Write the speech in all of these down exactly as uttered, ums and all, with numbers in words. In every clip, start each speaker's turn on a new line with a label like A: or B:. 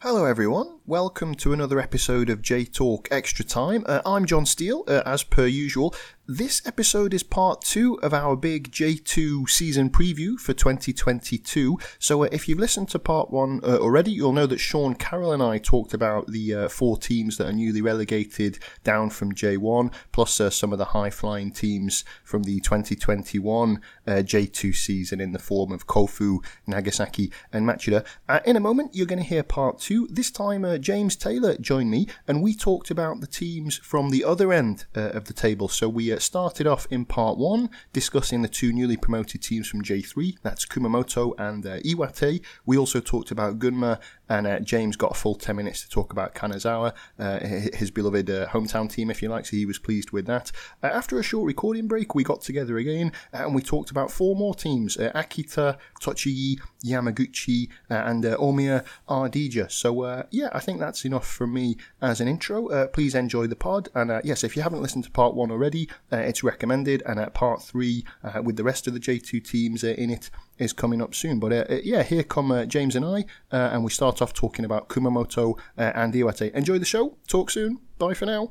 A: Hello everyone, welcome to another episode of J-Talk Extra Time. Uh, I'm John Steele, uh, as per usual. This episode is part two of our big J two season preview for twenty twenty-two. So uh, if you've listened to part one uh, already, you'll know that Sean Carroll and I talked about the uh, four teams that are newly relegated down from J one, plus uh, some of the high-flying teams from the twenty twenty-one uh, J two season in the form of Kofu, Nagasaki and Machida. Uh, in a moment, you're going to hear part two. This time, uh, James Taylor joined me, and we talked about the teams from the other end uh, of the table. So we uh, started off in part one, discussing the two newly promoted teams from J three, that's Kumamoto and uh, Iwate. We also talked about Gunma, and uh, James got a full ten minutes to talk about Kanazawa, uh, his beloved uh, hometown team, if you like, so he was pleased with that. Uh, after a short recording break, we got together again, uh, and we talked about four more teams, uh, Akita, Tochigi, Yamaguchi, uh, and uh, Omiya Ardija. So, uh, yeah, I think that's enough from me as an intro. Uh, please enjoy the pod, and uh, yes, if you haven't listened to part one already, uh, it's recommended, and uh, part three, uh, with the rest of the J two teams uh, in it, is coming up soon. But uh, yeah, here come uh, James and I, uh, and we start off talking about Kumamoto uh, and Iwate. Enjoy the show. Talk soon. Bye for now.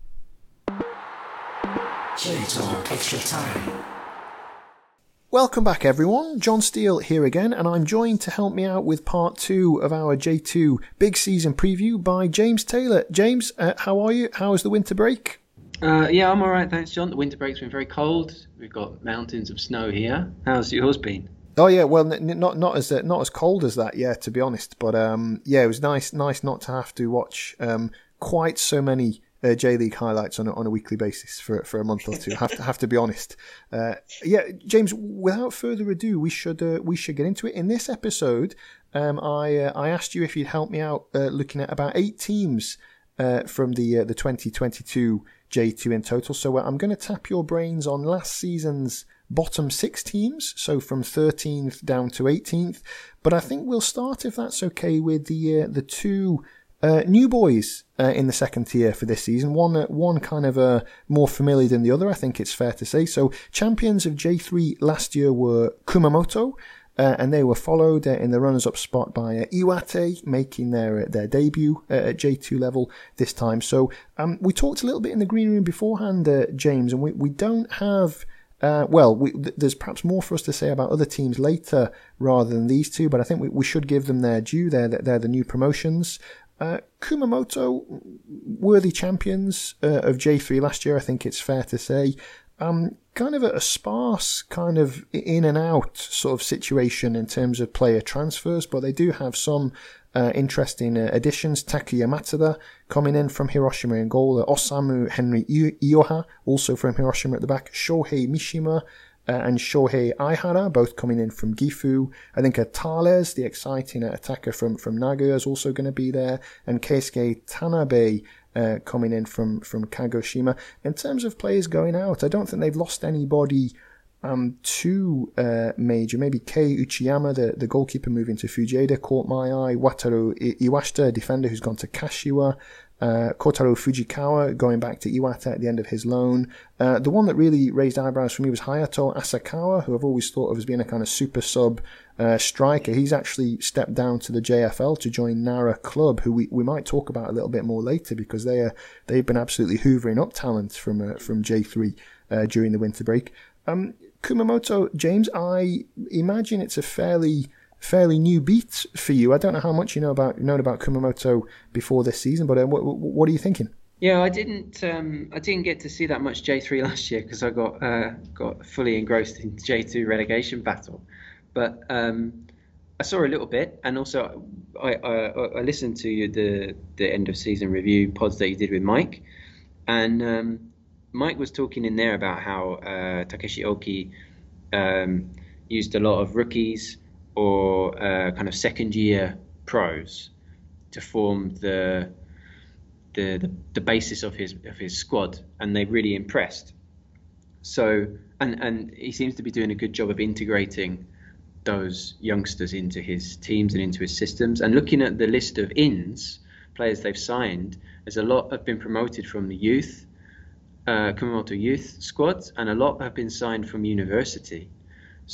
A: J-Talk Extra Time. Welcome back, everyone. John Steele here again, and I'm joined to help me out with part two of our J two big season preview by James Taylor. James, uh, how are you? How was the winter break?
B: Uh, yeah, I'm all right, thanks, John. The winter break's been very cold. We've got mountains of snow here. How's yours been?
A: Oh yeah, well, n- not not as uh, not as cold as that, yeah, to be honest. But um, yeah, it was nice nice not to have to watch um, quite so many uh, J League highlights on a, on a weekly basis for for a month or two. have to have to be honest. Uh, yeah, James. Without further ado, we should uh, we should get into it. In this episode, um, I uh, I asked you if you'd help me out uh, looking at about eight teams uh, from the uh, the twenty twenty-two J two in total. So uh, I'm going to tap your brains on last season's bottom six teams, so from thirteenth down to eighteenth. But I think we'll start, if that's okay, with the uh, the two uh, new boys uh, in the second tier for this season. One uh, one kind of uh, more familiar than the other, I think it's fair to say. So champions of J three last year were Kumamoto, uh, and they were followed uh, in the runners-up spot by uh, Iwate, making their uh, their debut uh, at J two level this time. So um, we talked a little bit in the green room beforehand, uh, James, and we, we don't have... Uh, well, we, th- there's perhaps more for us to say about other teams later rather than these two, but I think we, we should give them their due. They're, they're the new promotions. Uh, Kumamoto, worthy champions uh, of J three last year, I think it's fair to say. Um, kind of a, a sparse kind of in and out sort of situation in terms of player transfers, but they do have some uh, interesting uh, additions. Takuya Matsuda coming in from Hiroshima in goal. Uh, Osamu Henry Ioha, also from Hiroshima at the back. Shohei Mishima uh, and Shohei Aihara, both coming in from Gifu. I think uh, Tales, the exciting uh, attacker from, from Nagoya, is also going to be there. And Keisuke Tanabe, Uh, coming in from, from Kagoshima. In terms of players going out, I don't think they've lost anybody um, too uh, major. Maybe Kei Uchiyama, the, the goalkeeper, moving to Fujieda, caught my eye. Wataru Iwashita, a defender who's gone to Kashiwa. Uh, Kotaro Fujikawa going back to Iwate at the end of his loan. Uh, the one that really raised eyebrows for me was Hayato Asakawa, who I've always thought of as being a kind of super sub uh, striker. He's actually stepped down to the J F L to join Nara Club, who we, we might talk about a little bit more later, because they are, they've been absolutely hoovering up talent from uh, from J three uh, during the winter break. Um, Kumamoto, James, I imagine it's a fairly... fairly new beat for you. I don't know how much you know about known about Kumamoto before this season, but uh, what, what are you thinking?
B: Yeah, I didn't. Um, I didn't get to see that much J three last year because I got uh, got fully engrossed in J two relegation battle. But um, I saw a little bit, and also I, I, I listened to the the end of season review pods that you did with Mike, and um, Mike was talking in there about how uh, Takeshi Oki um, used a lot of rookies or uh, kind of second year pros to form the, the the the basis of his of his squad, and they really impressed. So and and he seems to be doing a good job of integrating those youngsters into his teams and into his systems. And looking at the list of ins players they've signed, there's a lot have been promoted from the youth uh, Kumamoto youth squads, and a lot have been signed from university.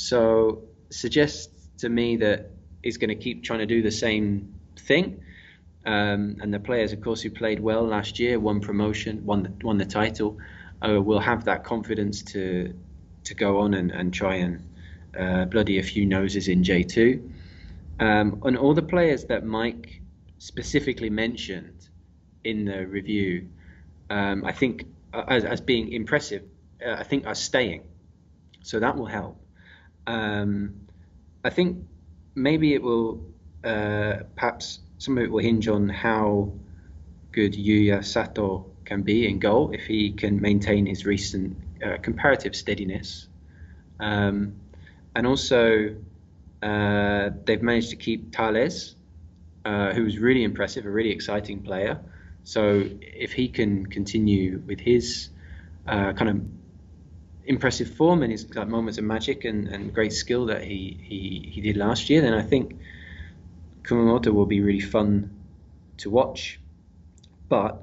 B: So suggests to me that he's going to keep trying to do the same thing. Um, and the players, of course, who played well last year, won promotion, won the, won the title, uh, will have that confidence to to go on and, and try and uh, bloody a few noses in J two. Um, and all the players that Mike specifically mentioned in the review, um, I think, uh, as, as being impressive, uh, I think are staying. So that will help. Um, I think maybe it will, uh, perhaps some of it will hinge on how good Yuya Sato can be in goal, if he can maintain his recent uh, comparative steadiness. Um, and also, uh, they've managed to keep Thales, uh, who was really impressive, a really exciting player. So if he can continue with his uh, kind of impressive form and his like, moments of magic and, and great skill that he, he, he did last year, then I think Kumamoto will be really fun to watch. But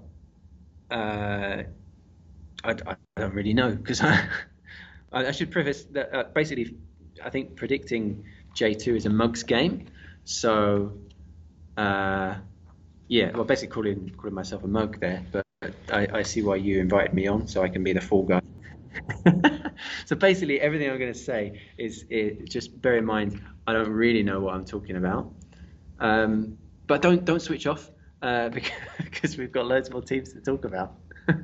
B: uh, I, I don't really know, because I, I should preface that uh, basically I think predicting J two is a mugs game. So uh, yeah, well, basically calling calling myself a mug there, but I, I see why you invited me on, so I can be the fall guy. So basically everything I'm going to say is, is just bear in mind I don't really know what I'm talking about, um, but don't don't switch off uh, because we've got loads more teams to talk about.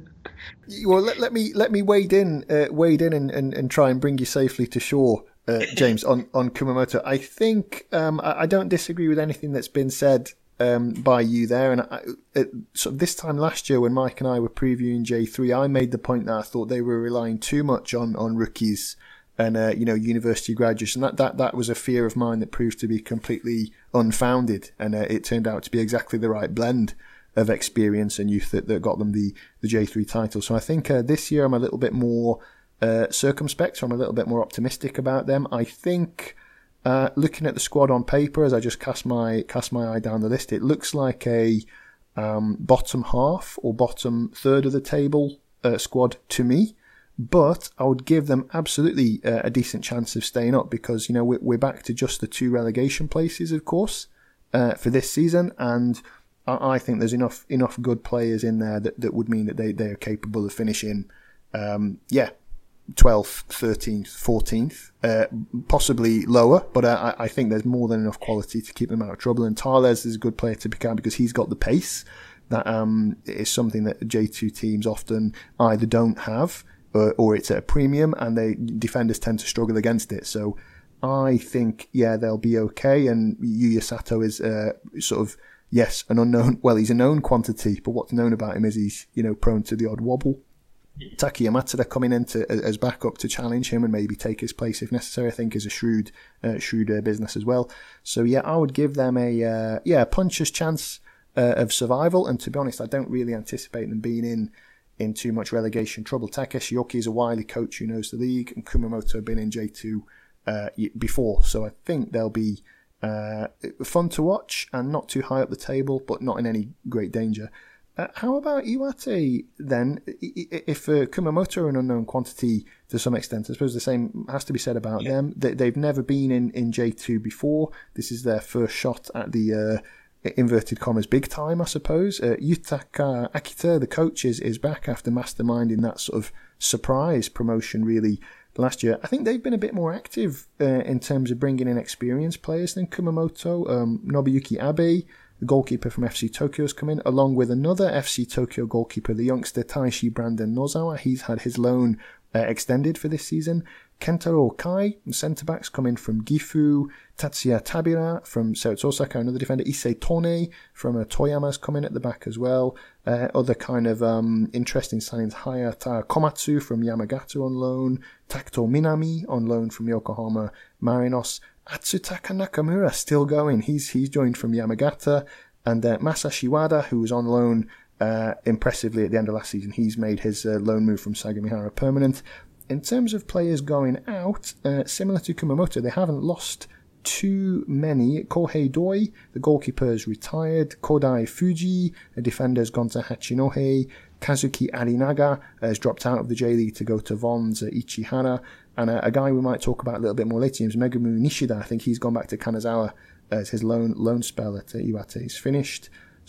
A: Well, let, let me let me wade in uh, wade in and, and, and try and bring you safely to shore, uh, James, on, on Kumamoto. I think um, I, I don't disagree with anything that's been said um, by you there. And I, it, so this time last year when Mike and I were previewing J three, I made the point that I thought they were relying too much on, on rookies and uh, you know university graduates, and that, that, that was a fear of mine that proved to be completely unfounded, and uh, it turned out to be exactly the right blend of experience and youth that, that got them the, the J three title. So I think uh, this year I'm a little bit more uh, circumspect, so I'm a little bit more optimistic about them. I think uh, looking at the squad on paper, as I just cast my cast my eye down the list, it looks like a um, bottom half or bottom third of the table uh, squad to me. But I would give them absolutely uh, a decent chance of staying up, because you know we're, we're back to just the two relegation places, of course, uh, for this season, and I think there's enough enough good players in there that, that would mean that they, they are capable of finishing, um, yeah, twelfth, thirteenth, fourteenth, uh, possibly lower. But uh, I, I think there's more than enough quality to keep them out of trouble. And Thales is a good player to pick out because he's got the pace. That um, is something that J two teams often either don't have or, or it's at a premium, and they defenders tend to struggle against it. So I think, yeah, they'll be okay. And Yuya Sato is uh, sort of, yes, an unknown. Well, he's a known quantity, but what's known about him is he's, you know, prone to the odd wobble. Taki Matsuda coming in to, as backup to challenge him and maybe take his place if necessary, I think is a shrewd, uh, shrewd uh, business as well. So yeah, I would give them a uh, yeah puncher's chance uh, of survival. And to be honest, I don't really anticipate them being in in too much relegation trouble. Takeshi Yoki is a wily coach who knows the league, and Kumamoto have been in J two uh, before, so I think they'll be Uh, fun to watch and not too high up the table, but not in any great danger. Uh, how about Iwate then? If uh, Kumamoto are an unknown quantity to some extent, I suppose the same has to be said about yeah. them. They, they've never been in, in J two before. This is their first shot at the uh, inverted commas big time, I suppose. Uh, Yutaka Akita, the coach, is, is back after masterminding that sort of surprise promotion, really, last year. I think they've been a bit more active uh, in terms of bringing in experienced players than Kumamoto. Um, Nobuyuki Abe, the goalkeeper from F C Tokyo, has come in, along with another F C Tokyo goalkeeper, the youngster Taishi Brandon Nozawa. He's had his loan uh, extended for this season. Kentaro Kai, centre-backs, come in from Gifu. Tatsuya Tabira from Seoutsu Osaka, another defender. Issei Tone from uh, Toyama's come in at the back as well. Uh, other kind of um, interesting signings, Hayata Komatsu from Yamagata on loan. Takuto Minami on loan from Yokohama Marinos. Atsutaka Nakamura still going. He's he's joined from Yamagata. And uh, Masashi Wada, who was on loan uh, impressively at the end of last season, he's made his uh, loan move from Sagamihara permanent. In terms of players going out, uh, similar to Kumamoto, they haven't lost too many. Kohei Doi, the goalkeeper, has retired. Kodai Fuji, the defender, has gone to Hachinohe. Kazuki Arinaga has dropped out of the J League to go to Von's uh, Ichihara. And uh, a guy we might talk about a little bit more later is Megumu Nishida. I think he's gone back to Kanazawa as his loan loan spell at uh, Iwate is finished.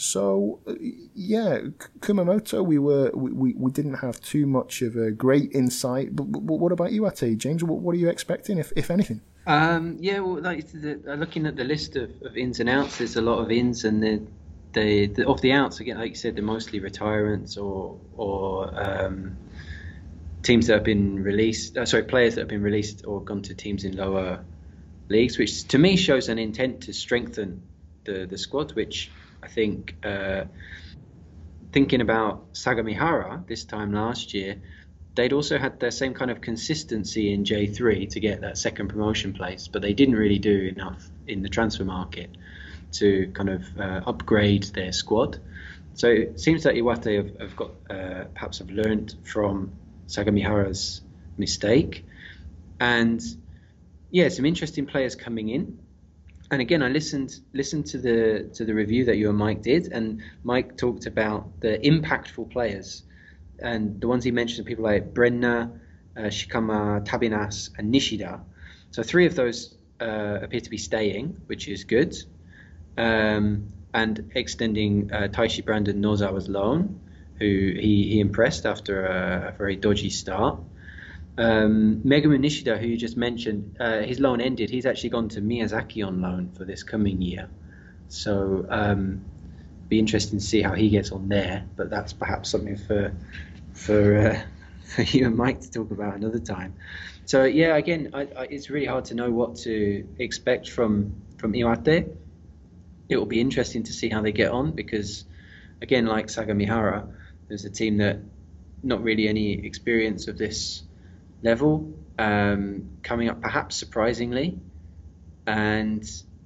A: So uh, yeah, Kumamoto, we were we, we didn't have too much of a great insight. But, but what about Iwate, James? What, what are you expecting, if if anything?
B: Um, yeah, well, like the, looking at the list of, of ins and outs, there's a lot of ins, and the, the, the of the outs again, like you said, they're mostly retirements or or um, teams that have been released. Uh, sorry, players that have been released or gone to teams in lower leagues, which to me shows an intent to strengthen the the squad, which I think, uh, thinking about Sagamihara this time last year, they'd also had the same kind of consistency in J three to get that second promotion place, but they didn't really do enough in the transfer market to kind of uh, upgrade their squad. So it seems that Iwate have, have got uh, perhaps have learned from Sagamihara's mistake, and yeah, some interesting players coming in. And again, I listened listened to the to the review that you and Mike did, and Mike talked about the impactful players, and the ones he mentioned are people like Brenna, uh, Shikama, Tabinas, and Nishida. So three of those uh, appear to be staying, which is good, um, and extending uh, Taishi Brandon Nozawa's loan, who he, he impressed after a, a very dodgy start. Um, Megumi Nishida, who you just mentioned, uh, his loan ended. He's actually gone to Miyazaki on loan for this coming year. So um, be interesting to see how he gets on there. But that's perhaps something for for uh, for you and Mike to talk about another time. So yeah, again, I, I, it's really hard to know what to expect from from Iwate. It will be interesting to see how they get on because, again, like Sagamihara, there's a team that not really any experience of this level, um, coming up perhaps surprisingly, and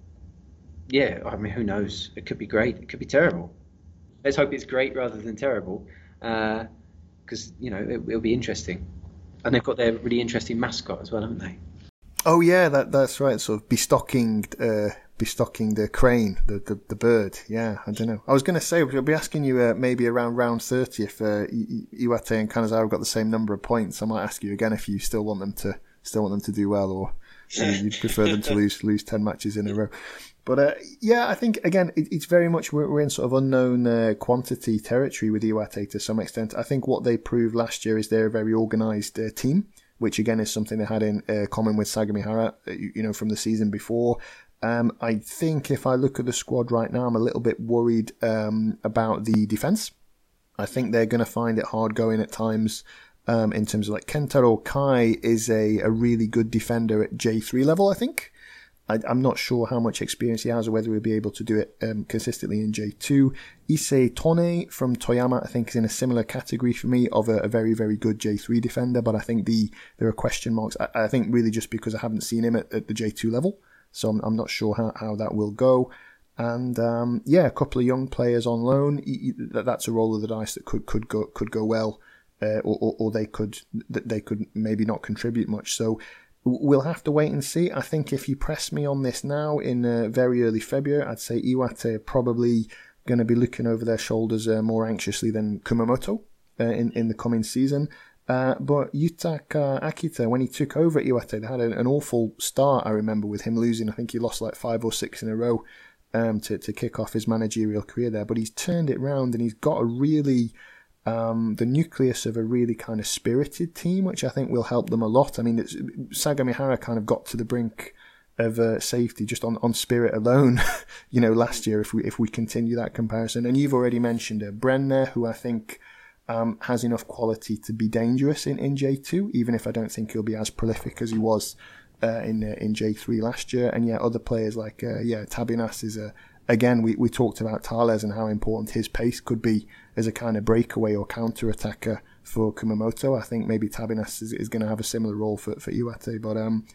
B: yeah, I mean, who knows? It could be great, it could be terrible. Let's hope it's great rather than terrible, because uh, you know it, it'll be interesting, and they've got their really interesting mascot as well, haven't they?
A: Oh yeah, that that's right. Sort of bestocking, uh, bestocking the crane, the, the the bird. Yeah, I don't know. I was going to say we'll be asking you uh, maybe around round thirty if uh, Iwate and Kanazawa have got the same number of points. I might ask you again if you still want them to still want them to do well, or uh, you'd prefer them to lose lose ten matches in a row. But uh, yeah, I think again it, it's very much we're, we're in sort of unknown uh, quantity territory with Iwate to some extent. I think what they proved last year is they're a very organised uh, team, which again is something they had in uh, common with Sagamihara, you, you know, from the season before. Um, I think if I look at the squad right now, I'm a little bit worried um, about the defence. I think they're going to find it hard going at times um, in terms of like Kentaro Kai is a, a really good defender at J three level, I think. I, I'm not sure how much experience he has or whether he'll be able to do it um, consistently in J two. Issei Tone from Toyama, I think, is in a similar category for me of a, a very, very good J three defender, but I think the there are question marks. I, I think really just because I haven't seen him at, at the J two level, so I'm, I'm not sure how, how that will go. And um, yeah, a couple of young players on loan. That's a roll of the dice that could could go could go well, uh, or, or or they could they could maybe not contribute much. So we'll have to wait and see. I think if you press me on this now in uh, very early February, I'd say Iwate are probably going to be looking over their shoulders uh, more anxiously than Kumamoto uh, in, in the coming season. Uh, but Yutaka Akita, when he took over at Iwate, they had an, an awful start, I remember, with him losing. I think he lost like five or six in a row um, to, to kick off his managerial career there. But he's turned it round and he's got a really... Um, the nucleus of a really kind of spirited team, which I think will help them a lot. I mean, it's, Sagamihara kind of got to the brink of uh, safety just on, on spirit alone, you know, last year if we if we continue that comparison. And you've already mentioned uh, Brenner, who I think um, has enough quality to be dangerous in, in J two, even if I don't think he'll be as prolific as he was uh, in uh, in J three last year. And yeah, other players like uh, yeah, Tabinas is a Again, we, we talked about Thales and how important his pace could be as a kind of breakaway or counter-attacker for Kumamoto. I think maybe Tabinas is, is going to have a similar role for, for Iwate. But um,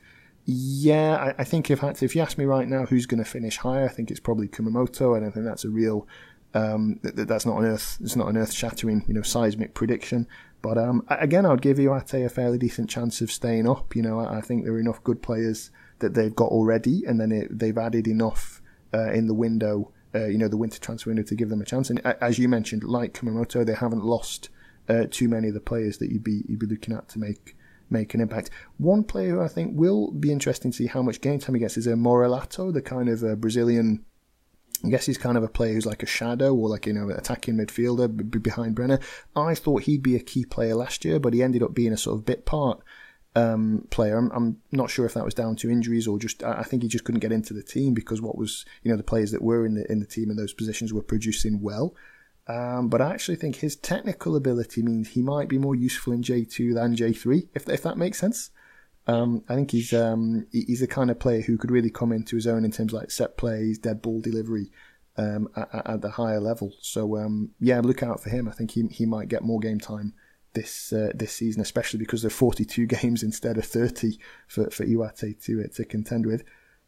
A: yeah, I, I think if if you ask me right now who's going to finish higher, I think it's probably Kumamoto. I don't think that's a real um, that, that's not an earth it's not an earth-shattering, you know, seismic prediction. But um, again, I would give Iwate a fairly decent chance of staying up. You know, I, I think there are enough good players that they've got already, and then it, they've added enough. Uh, in the window, uh, you know, the winter transfer window to give them a chance. And as you mentioned, like Kumamoto, they haven't lost uh, too many of the players that you'd be you'd be looking at to make make an impact. One player who I think will be interesting to see how much game time he gets is a uh, Morelato, the kind of uh, Brazilian I guess he's kind of a player who's like a shadow or like, you know, attacking midfielder b- behind Brenner. I thought he'd be a key player last year, but he ended up being a sort of bit part um, player. I'm, I'm not sure if that was down to injuries or just, I think he just couldn't get into the team because what was, you know, the players that were in the in the team in those positions were producing well. Um, but I actually think his technical ability means he might be more useful in J two than J three, if if that makes sense. Um, I think he's um, he's the kind of player who could really come into his own in terms of like set plays, dead ball delivery um, at, at the higher level. So um, yeah, look out for him. I think he he might get more game time this uh, this season, especially because there are forty-two games instead of thirty for for Iwate to uh, to contend with.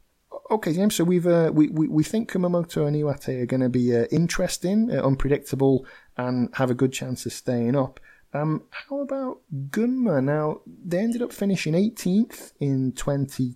A: Okay, James. So we've uh, we, we we think Kumamoto and Iwate are going to be uh, interesting, uh, unpredictable, and have a good chance of staying up. Um, how about Gunma? Now, they ended up finishing eighteenth in twenty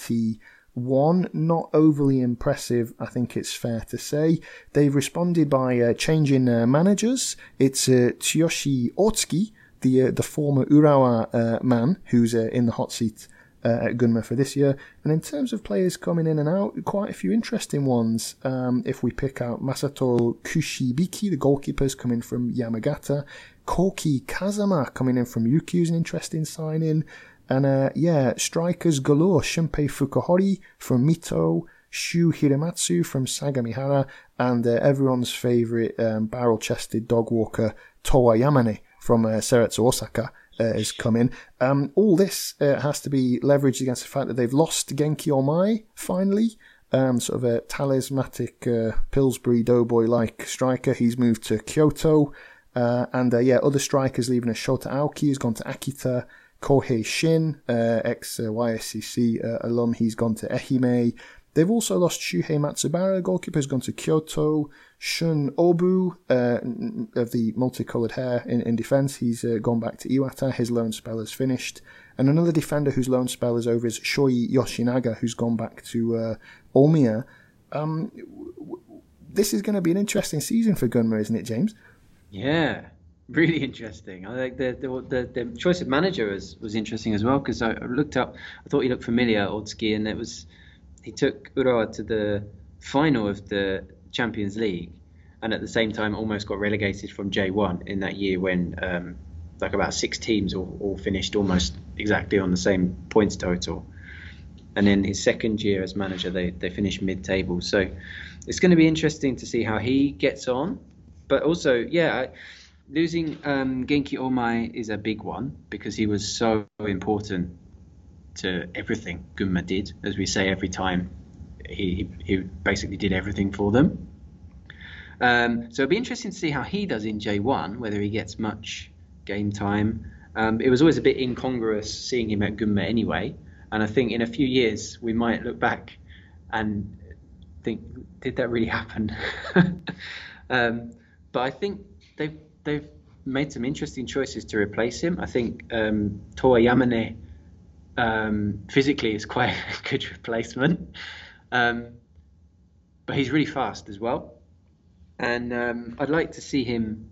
A: twenty-one. Not overly impressive, I think it's fair to say. They've responded by uh, changing uh, managers. It's uh, Tsuyoshi Otsuki, the uh, the former Urawa uh, man, who's uh, in the hot seat uh, at Gunma for this year. And in terms of players coming in and out, quite a few interesting ones. Um, if we pick out Masato Kushibiki, the goalkeeper's coming from Yamagata. Koki Kazama coming in from Ryukyu's an interesting signing. And uh, yeah, strikers galore. Shunpei Fukuhori from Mito, Shu Hiramatsu from Sagamihara, and uh, everyone's favourite um, barrel-chested dog walker Towa Yamane from uh, Ceretsu Osaka uh, has come in. Um, all this uh, has to be leveraged against the fact that they've lost Genki Omai finally. Um, sort of a talismanic uh, Pillsbury Doughboy-like striker. He's moved to Kyoto. Uh, and uh, yeah, other strikers leaving us. Shota Aoki has gone to Akita. Kohei Shin, uh, ex-Y S C C uh, alum, he's gone to Ehime. They've also lost Shuhei Matsubara, goalkeeper, has gone to Kyoto. Shun Obu, uh, of the multicoloured hair in, in defence, he's uh, gone back to Iwata. His loan spell is finished. And another defender whose loan spell is over is Shoei Yoshinaga, who's gone back to uh, Omiya. Um, this is going to be an interesting season for Gunma, isn't it, James?
B: Yeah, really interesting. I think the the, the, the choice of manager was, was interesting as well because I looked up. I thought he looked familiar, Otsuki, and it was he took Urawa to the final of the Champions League, and at the same time almost got relegated from J one in that year when um, like about six teams all, all finished almost exactly on the same points total. And in his second year as manager, they they finished mid-table. So it's going to be interesting to see how he gets on. But also, yeah, losing um, Genki Omai is a big one because he was so important to everything Gunma did. As we say every time, he he basically did everything for them. Um, so it'll be interesting to see how he does in J one, whether he gets much game time. Um, it was always a bit incongruous seeing him at Gunma anyway. And I think in a few years, we might look back and think, did that really happen? um, But I think they've they've made some interesting choices to replace him. I think um, Towa Yamane um, physically is quite a good replacement, um, but he's really fast as well. And um, I'd like to see him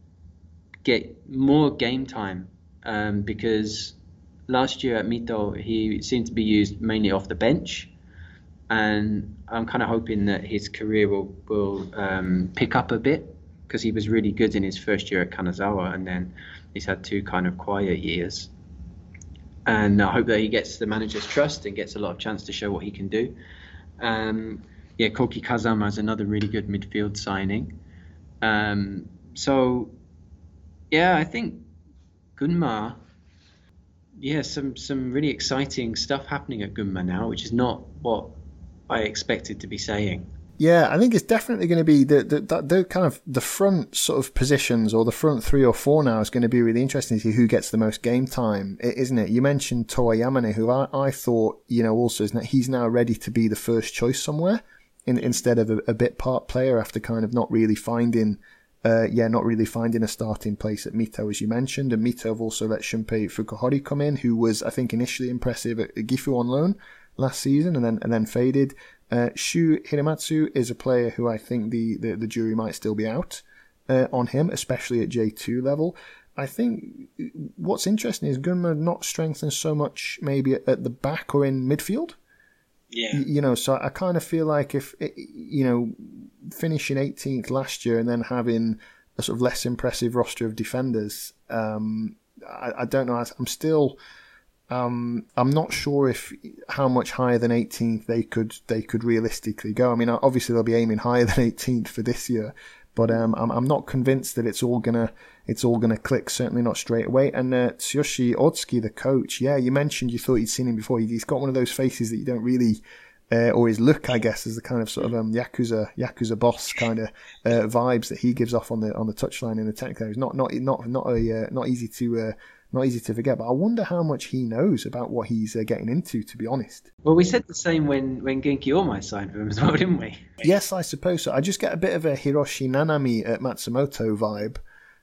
B: get more game time um, because last year at Mito he seemed to be used mainly off the bench, and I'm kind of hoping that his career will will um, pick up a bit. Because he was really good in his first year at Kanazawa, and then he's had two kind of quiet years. And I hope that he gets the manager's trust and gets a lot of chance to show what he can do. Um, yeah, Koki Kazama is another really good midfield signing. Um, so, yeah, I think Gunma, yeah, some some really exciting stuff happening at Gunma now, which is not what I expected to be saying.
A: Yeah, I think it's definitely going to be the, the the the kind of the front sort of positions or the front three or four now is going to be really interesting to see who gets the most game time, isn't it? You mentioned Towa Yamane, who I, I thought, you know, also is that he's now ready to be the first choice somewhere in, instead of a, a bit part player after kind of not really finding, uh, yeah, not really finding a starting place at Mito, as you mentioned. And Mito have also let Shunpei Fukuhori come in, who was, I think, initially impressive at Gifu on loan last season and then and then faded. Uh, Shu Hiramatsu is a player who I think the, the, the jury might still be out uh, on him, especially at J two level. I think what's interesting is Gunma not strengthened so much maybe at, at the back or in midfield.
B: Yeah.
A: You, you know, so I kind of feel like if, you know, finishing eighteenth last year and then having a sort of less impressive roster of defenders, um, I, I don't know. I'm still, um, I'm not sure if how much higher than eighteenth they could they could realistically go. I mean, obviously they'll be aiming higher than eighteenth for this year, but um, I'm I'm not convinced that it's all gonna it's all gonna click. Certainly not straight away. And uh, Tsuyoshi Otsuki, the coach, yeah, you mentioned you thought you'd seen him before. He's got one of those faces that you don't really. Uh, or his look, I guess, as the kind of sort of um, yakuza yakuza boss kind of uh, vibes that he gives off on the on the touchline in the technical areas. Not not not not a uh, not easy to uh, not easy to forget. But I wonder how much he knows about what he's uh, getting into. To be honest.
B: Well, we said the same when when Genki Omai signed for him as well, didn't we?
A: Yes, I suppose so. I just get a bit of a Hiroshi Nanami at Matsumoto vibe.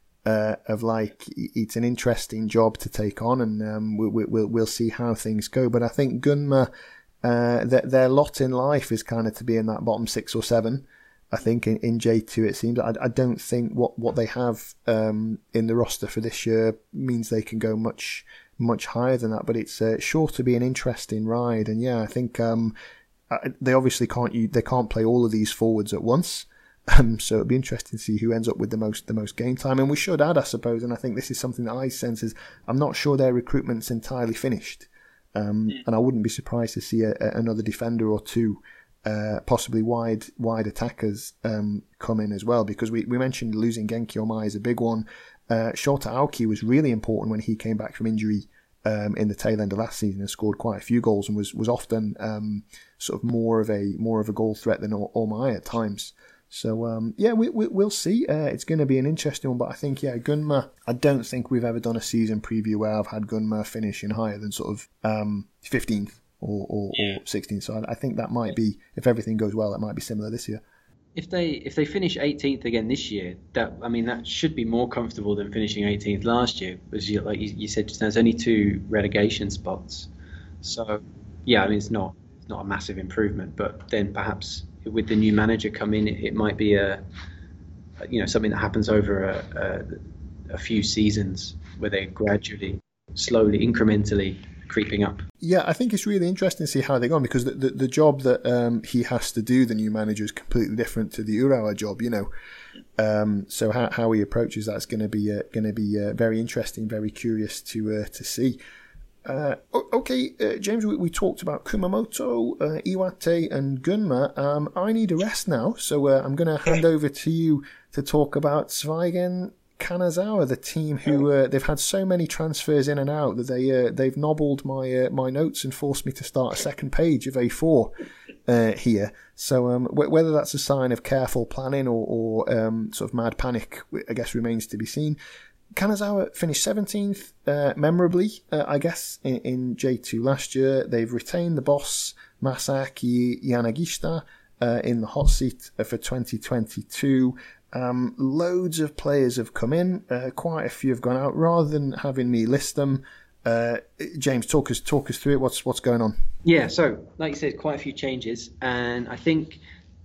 A: Uh, of like it's an interesting job to take on, and um, we, we, we'll we'll see how things go. But I think Gunma. Uh, their, their lot in life is kind of to be in that bottom six or seven. I think in, in J two it seems. I, I don't think what, what they have um, in the roster for this year means they can go much much higher than that. But it's uh, sure to be an interesting ride. And yeah, I think um, they obviously can't they can't play all of these forwards at once. Um, so it'll be interesting to see who ends up with the most the most game time. And we should add, I suppose, and I think this is something that I sense is I'm not sure their recruitment's entirely finished. Um, and I wouldn't be surprised to see a, a, another defender or two, uh, possibly wide wide attackers, um, come in as well. Because we, we mentioned losing Genki Omai is a big one. Uh, Shota Aoki was really important when he came back from injury um, in the tail end of last season and scored quite a few goals and was was often um, sort of more of a more of a goal threat than Omai at times. So, um, yeah, we, we, we'll see. Uh, it's going to be an interesting one, but I think, yeah, Gunma, I don't think we've ever done a season preview where I've had Gunma finishing higher than sort of um, fifteenth or, or, yeah. or sixteenth. So I, I think that might be, if everything goes well, it might be similar this year.
B: If they if they finish eighteenth again this year, that I mean, that should be more comfortable than finishing eighteenth last year. Because you, like you, you said, just there's only two relegation spots. So, yeah, I mean, it's not it's not a massive improvement, but then perhaps with the new manager come in, it, it might be a, you know, something that happens over a, a, a few seasons where they're gradually, slowly, incrementally creeping up.
A: Yeah, I think it's really interesting to see how they go on because the, the, the job that um, he has to do, the new manager, is completely different to the Urawa job, you know. Um, so how how he approaches that's going to be uh, going to be uh, very interesting, very curious to uh, to see. Uh, okay, uh, James, we, we talked about Kumamoto, uh, Iwate and Gunma. Um, I need a rest now, so uh, I'm going to hand over to you to talk about Zweigen Kanazawa, the team who uh, they've had so many transfers in and out that they uh, they've nobbled my uh, my notes and forced me to start a second page of A four uh, here. So um, w- whether that's a sign of careful planning or, or um, sort of mad panic, I guess remains to be seen. Kanazawa finished seventeenth, uh, memorably, uh, I guess, in, in J two last year. They've retained the boss, Masaaki Yanagishita, uh, in the hot seat for twenty twenty-two. Um, loads of players have come in, uh, quite a few have gone out. Rather than having me list them, uh, James, talk us talk us through it. What's what's going on?
B: Yeah, so like you said, quite a few changes, and I think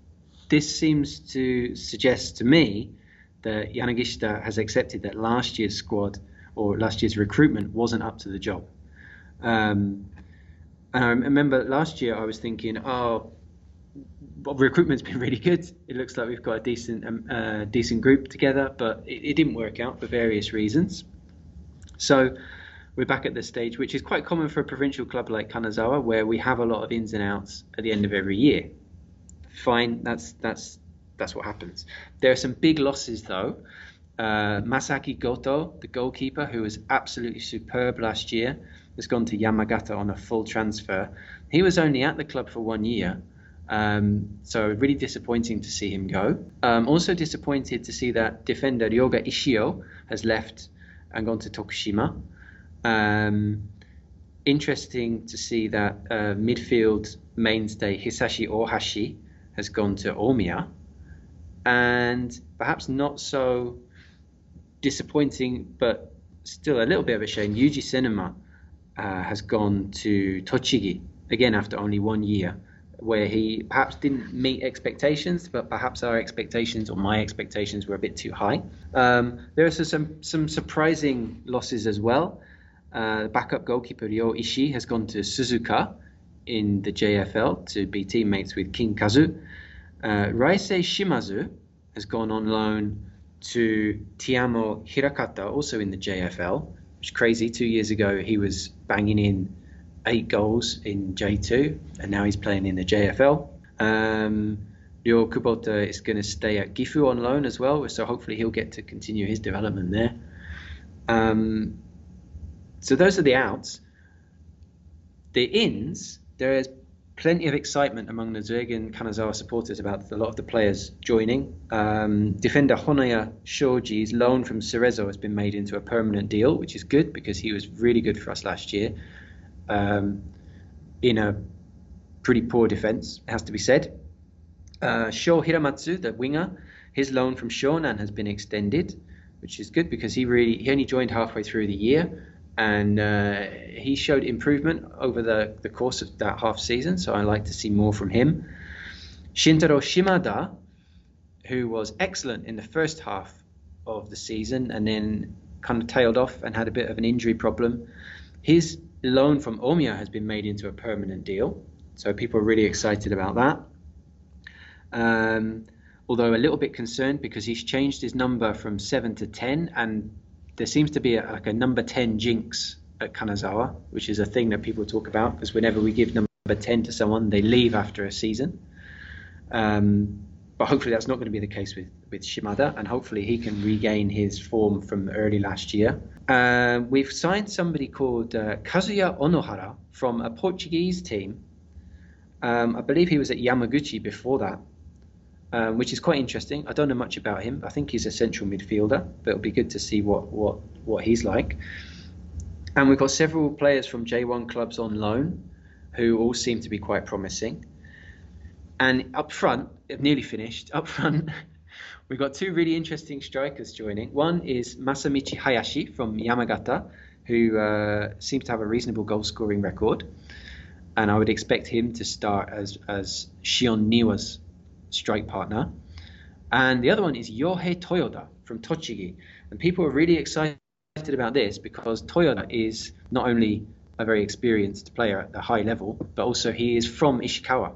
B: this seems to suggest to me that Yanagishita has accepted that last year's squad or last year's recruitment wasn't up to the job. Um, and I remember last year I was thinking, oh, well, recruitment's been really good. It looks like we've got a decent um, uh, decent group together, but it, it didn't work out for various reasons. So we're back at this stage, which is quite common for a provincial club like Kanazawa, where we have a lot of ins and outs at the end of every year. Fine, that's that's That's what happens. There are some big losses, though. Uh, Masaki Goto, the goalkeeper, who was absolutely superb last year, has gone to Yamagata on a full transfer. He was only at the club for one year, um, so really disappointing to see him go. Um, also disappointed to see that defender Ryoga Ishio has left and gone to Tokushima. Um, interesting to see that uh, midfield mainstay Hisashi Ohashi has gone to Omiya. And perhaps not so disappointing, but still a little bit of a shame, Yuji Senuma uh, has gone to Tochigi, again after only one year, where he perhaps didn't meet expectations, but perhaps our expectations or my expectations were a bit too high. Um, there are some, some surprising losses as well. Uh, backup goalkeeper Ryo Ishii has gone to Suzuka in the J F L to be teammates with King Kazu. Uh, Raisei Shimazu has gone on loan to Tiamo Hirakata, also in the J F L, which is crazy. Two years ago, he was banging in eight goals in J two, and now he's playing in the J F L. Um, Ryo Kubota is going to stay at Gifu on loan as well, so hopefully he'll get to continue his development there. Um, so those are the outs. The ins, there is plenty of excitement among the Zuegen Kanazawa supporters about a lot of the players joining. Um, defender Honoya Shoji's loan from Cerezo has been made into a permanent deal, which is good because he was really good for us last year um, in a pretty poor defence, it has to be said. Uh, Sho Hiramatsu, the winger, his loan from Shonan has been extended, which is good because he really he only joined halfway through the year, and uh, he showed improvement over the, the course of that half season, so I like to see more from him. Shintaro Shimada, who was excellent in the first half of the season and then kind of tailed off and had a bit of an injury problem, his loan from Omiya has been made into a permanent deal, so people are really excited about that. Um, although a little bit concerned because he's changed his number from seven to ten, and there seems to be a, like a number ten jinx at Kanazawa, which is a thing that people talk about because whenever we give number ten to someone, they leave after a season. Um, but hopefully that's not going to be the case with, with Shimada, and hopefully he can regain his form from early last year. Uh, we've signed somebody called uh, Kazuya Onohara from a Portuguese team. Um, I believe he was at Yamaguchi before that. Um, which is quite interesting. I don't know much about him. I think he's a central midfielder, but it'll be good to see what, what, what he's like. And we've got several players from J one clubs on loan who all seem to be quite promising. And up front, I've nearly finished, up front, we've got two really interesting strikers joining. One is Masamichi Hayashi from Yamagata, who uh, seems to have a reasonable goal-scoring record. And I would expect him to start as, as Shion Niwa's strike partner. And the other one is Yohei Toyoda from Tochigi, and people are really excited about this because Toyoda is not only a very experienced player at the high level, but also he is from Ishikawa,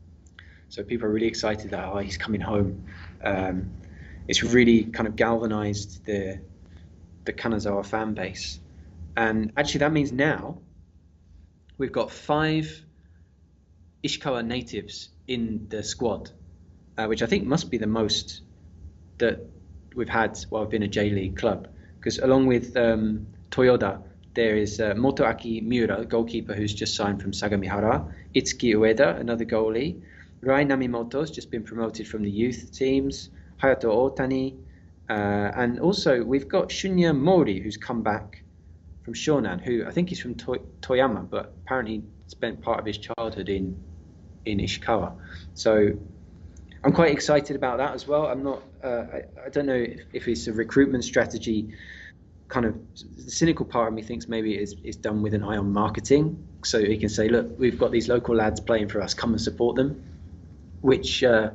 B: so people are really excited that oh, he's coming home. Um, it's really kind of galvanized the the Kanazawa fan base, and actually that means now we've got five Ishikawa natives in the squad, Uh, which I think must be the most that we've had while I've been a J-League club. Because along with um, Toyoda, there is uh, Motoaki Miura, goalkeeper who's just signed from Sagamihara, Itsuki Ueda, another goalie, Rai Namimoto's just been promoted from the youth teams, Hayato Otani, uh, and also we've got Shunya Mori, who's come back from Shonan, who I think he's from to- Toyama, but apparently spent part of his childhood in, in Ishikawa. So I'm quite excited about that as well. I'm not, uh, I, I don't know if, if it's a recruitment strategy, kind of the cynical part of me thinks maybe it is, is done with an eye on marketing. So he can say, look, we've got these local lads playing for us, come and support them, which uh,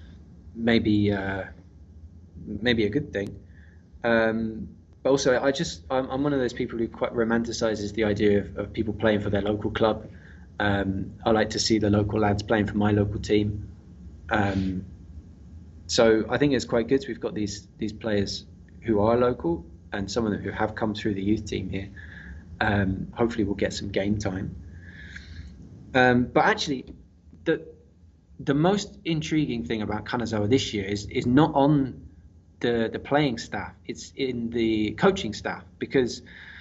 B: maybe, uh, maybe a good thing. Um, but also I just, I'm, I'm one of those people who quite romanticizes the idea of, of people playing for their local club. Um, I like to see the local lads playing for my local team. Um, so I think it's quite good. We've got these these players who are local and some of them who have come through the youth team here. Um, hopefully we'll get some game time. Um, but actually, the the most intriguing thing about Kanazawa this year is is not on the the playing staff. It's in the coaching staff, because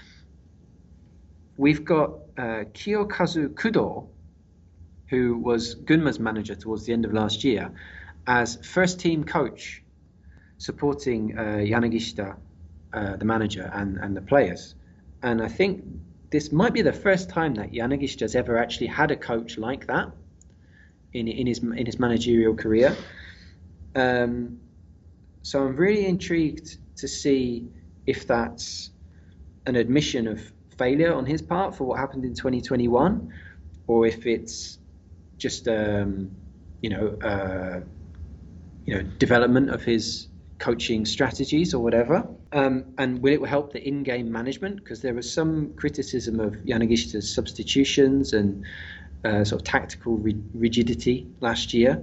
B: we've got uh, Kiyokazu Kudo, who was Gunma's manager towards the end of last year, as first team coach, supporting uh, Yanagishita, uh, the manager, and, and the players. And I think this might be the first time that Yanagishita's ever actually had a coach like that in, in, his, in his managerial career. Um, so I'm really intrigued to see if that's an admission of failure on his part for what happened in twenty twenty-one, or if it's just um, you know uh, you know development of his coaching strategies or whatever, um, and will it help the in-game management? Because there was some criticism of Yanagishita's substitutions and uh, sort of tactical ri- rigidity last year.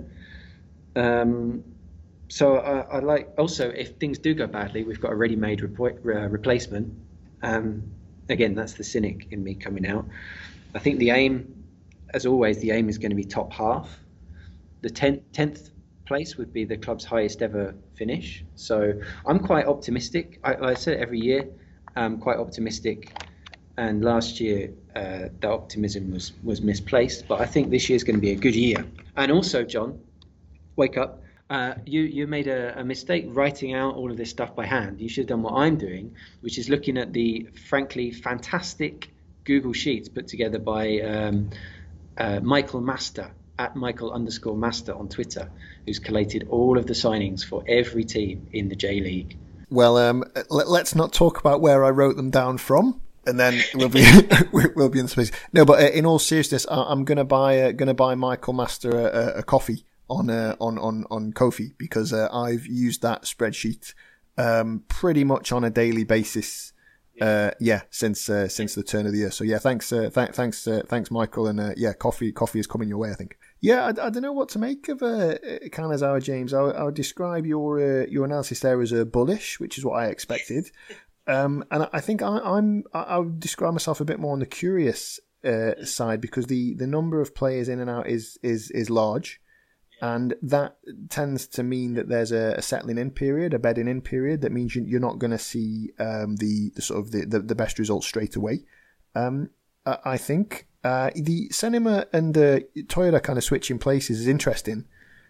B: Um, so I, I like also if things do go badly, we've got a ready-made repo- uh, replacement. Um, again, that's the cynic in me coming out. I think the aim, as always, the aim is going to be top half. The tenth, tenth place would be the club's highest ever finish. So I'm quite optimistic. I, like I said every year, I'm quite optimistic. And last year, uh, the optimism was, was misplaced. But I think this year is going to be a good year. And also, John, wake up. Uh, you, you made a, a mistake writing out all of this stuff by hand. You should have done what I'm doing, which is looking at the, frankly, fantastic Google Sheets put together by um, uh, Michael Master, at Michael underscore Master on Twitter, who's collated all of the signings for every team in the J League.
A: Well, um, let, let's not talk about where I wrote them down from, and then we'll be we'll be in space. No, but uh, in all seriousness, I, I'm gonna buy uh, gonna buy Michael Master a, a coffee on uh, on on on Ko-fi because uh, I've used that spreadsheet um, pretty much on a daily basis. Uh, yeah, since uh, since the turn of the year. So yeah, thanks, uh, th- thanks, uh, thanks, Michael, and uh, yeah, coffee, coffee is coming your way, I think. Yeah, I, I don't know what to make of uh, Kanazawa, James. I, I would describe your uh, your analysis there as uh, bullish, which is what I expected. Um, and I think I, I'm I, I would describe myself a bit more on the curious uh, side because the, the number of players in and out is is is large. And that tends to mean that there's a, a settling in period, a bedding in period. That means you're not going to see um, the, the sort of the, the, the best results straight away. Um, I think uh, the Senema and the Toyota kind of switching places is interesting.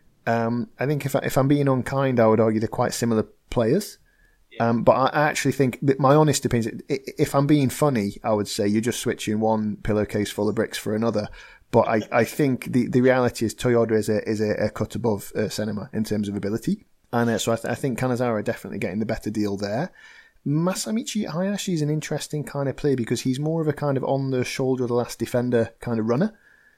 A: Um, I think if I, if I'm being unkind, I would argue they're quite similar players. Um, but I actually think that my honest opinion, if I'm being funny, I would say you're just switching one pillowcase full of bricks for another. But I, I think the, the reality is Toyota is a is a, a cut above uh, Senema in terms of ability, and uh, so I, th- I think Kanazawa are definitely getting the better deal there. Masamichi Hayashi is an interesting kind of player because he's more of a kind of on the shoulder of the last defender kind of runner,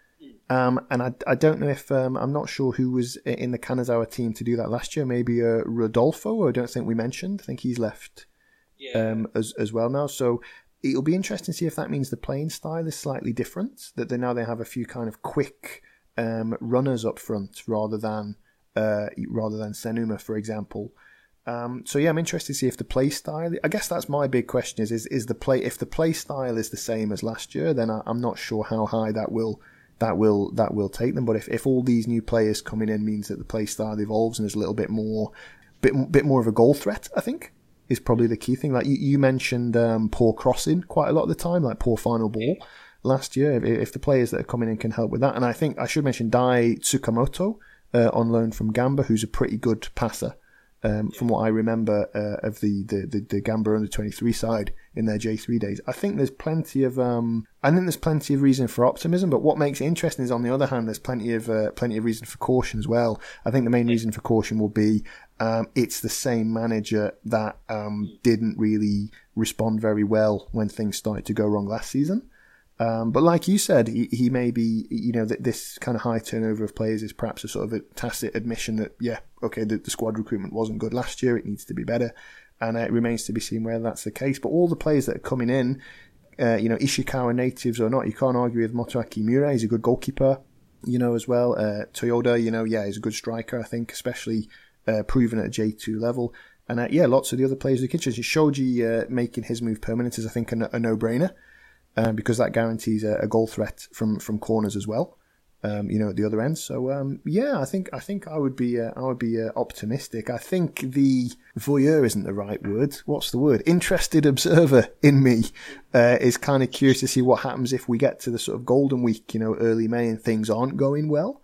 A: um, and I, I don't know if um, I'm not sure who was in the Kanazawa team to do that last year. Maybe uh, Rodolfo, I don't think we mentioned. I think he's left yeah. um, as as well now. So. It'll be interesting to see if that means the playing style is slightly different. That they now they have a few kind of quick um, runners up front rather than uh, rather than Senuma, for example. Um, so yeah, I'm interested to see if the play style. I guess that's my big question: is is, is the play if the play style is the same as last year? Then I, I'm not sure how high that will that will that will take them. But if, if all these new players coming in means that the play style evolves and is a little bit more bit bit more of a goal threat, I think. Is probably the key thing. Like you, you mentioned um, poor crossing quite a lot of the time, like poor final ball last year. If, if the players that are coming in can help with that. And I think I should mention Dai Tsukamoto uh, on loan from Gamba, who's a pretty good passer um, from what I remember uh, of the, the, the, the Gamba under twenty-three side in their J three days. I think there's plenty of um, I think there's plenty of reason for optimism, but what makes it interesting is on the other hand, there's plenty of uh, plenty of reason for caution as well. I think the main reason for caution will be Um, it's the same manager that um, didn't really respond very well when things started to go wrong last season. Um, but like you said, he, he may be, you know, that this kind of high turnover of players is perhaps a sort of a tacit admission that, yeah, okay, the, the squad recruitment wasn't good last year. It needs to be better. And uh, it remains to be seen whether that's the case. But all the players that are coming in, uh, you know, Ishikawa natives or not, you can't argue with Motoaki Miura. He's a good goalkeeper, you know, as well. Uh, Toyoda, you know, yeah, he's a good striker, I think, especially Uh, proven at a J two level. And uh, yeah, lots of the other players in the kitchen. Shoji uh, making his move permanent is, I think, a, a no-brainer uh, because that guarantees a, a goal threat from, from corners as well. Um, you know, at the other end. So um, yeah, I think I think I would be uh, I would be uh, optimistic. I think the voyeur isn't the right word. What's the word? Interested observer in me uh, is kind of curious to see what happens if we get to the sort of golden week, you know, early May, and things aren't going well.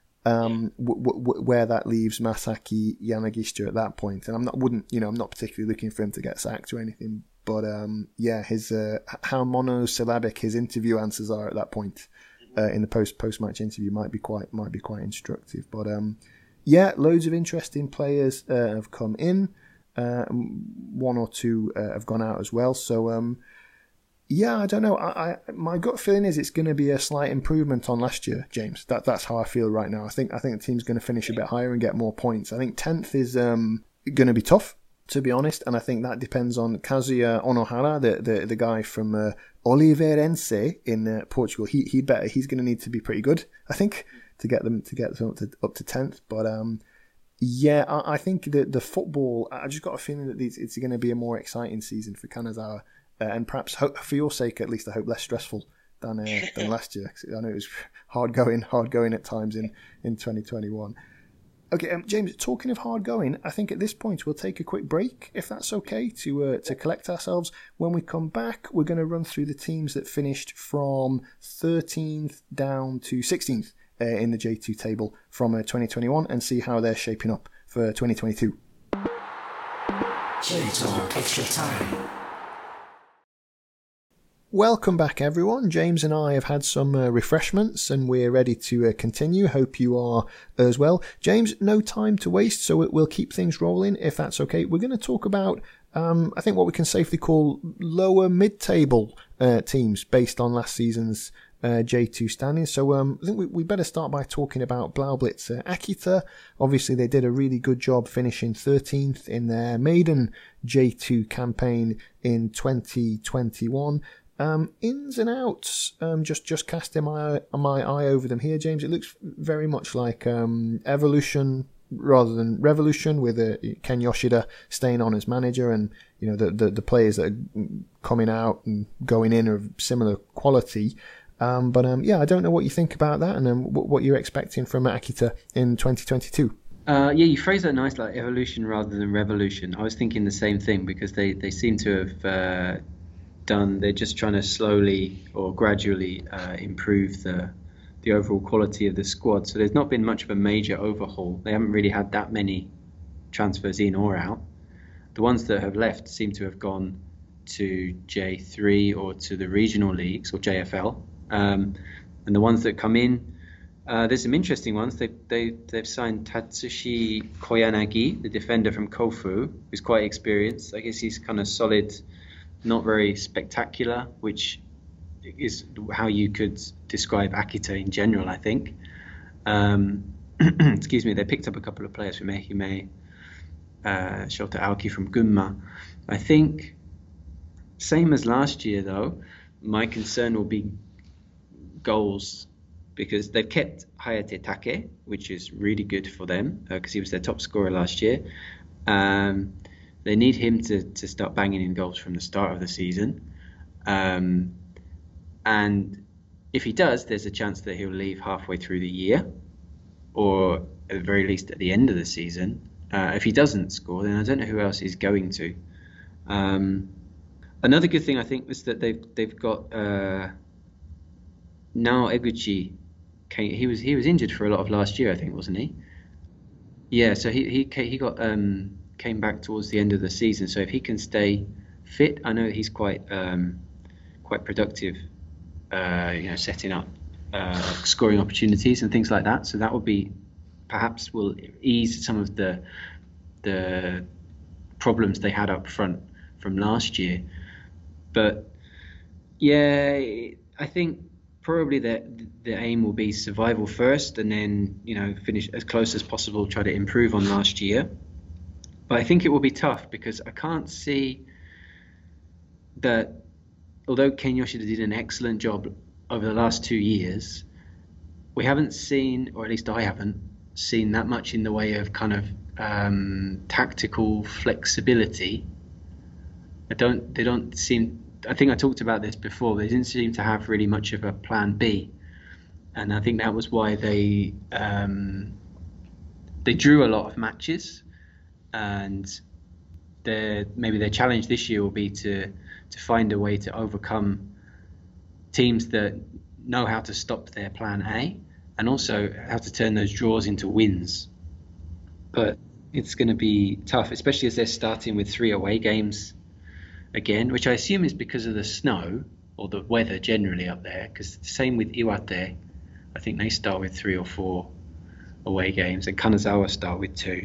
A: Um, w- w- where that leaves Masaki Yanagishi at that point, and I'm not wouldn't you know I'm not particularly looking for him to get sacked or anything, but um, yeah, his uh, how monosyllabic his interview answers are at that point uh, in the post post match interview might be quite might be quite instructive. But um, yeah, loads of interesting players uh, have come in, uh, one or two uh, have gone out as well. So um, yeah, I don't know. I, I my gut feeling is it's going to be a slight improvement on last year, James. That that's how I feel right now. I think I think the team's going to finish a bit higher and get more points. I think tenth is um, going to be tough to be honest, and I think that depends on Kazuya Onohara, the the, the guy from uh, Oliveirense in uh, Portugal. He he better he's going to need to be pretty good, I think, to get them to get them up to up to tenth. But um, yeah, I, I think the the football. I just got a feeling that it's, it's going to be a more exciting season for Kanazawa, uh, and perhaps hope, for your sake at least, I hope less stressful than uh, than last year. I know it was hard going, hard going at times in in twenty twenty-one. Okay, um, James, talking of hard going, I think at this point we'll take a quick break, if that's okay, to uh, to collect ourselves. When we come back, we're going to run through the teams that finished from thirteenth down to sixteenth uh, in the J two table from uh, twenty twenty-one and see how they're shaping up for twenty twenty-two. J two Extra Time. Welcome back, everyone. James and I have had some uh, refreshments and we're ready to uh, continue. Hope you are as well. James, no time to waste, so we'll keep things rolling if that's okay. We're going to talk about, um, I think, what we can safely call lower mid-table uh, teams based on last season's uh, J two standings. So um, I think we, we better start by talking about Blaublitz uh, Akita. Obviously, they did a really good job finishing thirteenth in their maiden J two campaign in twenty twenty-one. Um, ins and outs, um, just just casting my my eye over them here, James. It looks very much like um, Evolution rather than Revolution, with uh, Ken Yoshida staying on as manager, and you know the, the the players that are coming out and going in are of similar quality. Um, but um, yeah, I don't know what you think about that, and um, what, what you're expecting from Akita in twenty twenty-two.
B: Uh, yeah, you phrase that nice, like Evolution rather than Revolution. I was thinking the same thing because they they seem to have. Uh, done they're just trying to slowly or gradually uh, improve the the overall quality of the squad, so there's not been much of a major overhaul. They haven't really had that many transfers in or out. The ones that have left seem to have gone to J three or to the regional leagues or J F L, um, and the ones that come in, uh, there's some interesting ones. They, they, they've signed Tatsushi Koyanagi, the defender from Kofu, who's quite experienced. I guess he's kind of solid, not very spectacular, which is how you could describe Akita in general, I think. Um, excuse me, they picked up a couple of players from Ehime, uh, Shota Aoki from Gunma. I think, same as last year though, my concern will be goals, because they've kept Hayate Take, which is really good for them, because uh, he was their top scorer last year. Um, They need him to, to start banging in goals from the start of the season. Um, and if he does, there's a chance that he'll leave halfway through the year, or at the very least at the end of the season. Uh, if he doesn't score, then I don't know who else he's going to. Um, another good thing I think is that they've they've got uh, Nao Eguchi. Came, he was he was injured for a lot of last year, I think, wasn't he? Yeah, so he he he got. Um, came back towards the end of the season, so if he can stay fit, I know he's quite um, quite productive, uh, you know, setting up uh, scoring opportunities and things like that. So that would be, perhaps will ease some of the the problems they had up front from last year. But yeah, I think probably the the aim will be survival first, and then you know finish as close as possible, try to improve on last year. But I think it will be tough, because I can't see that, although Ken Yoshida did an excellent job over the last two years, we haven't seen, or at least I haven't seen, that much in the way of kind of um, tactical flexibility. I don't. They don't seem. I think I talked about this before. They didn't seem to have really much of a plan B, and I think that was why they um, they drew a lot of matches. And their maybe their challenge this year will be to to find a way to overcome teams that know how to stop their plan A, and also how to turn those draws into wins. But it's going to be tough, especially as they're starting with three away games again, which I assume is because of the snow or the weather generally up there, because the same with Iwate. I think they start with three or four away games, and Kanazawa start with two.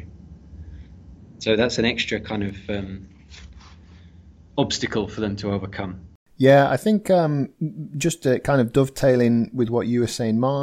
B: So that's an extra kind of um, obstacle for them to overcome.
A: Yeah, I think um, just uh, kind of dovetailing with what you were saying, my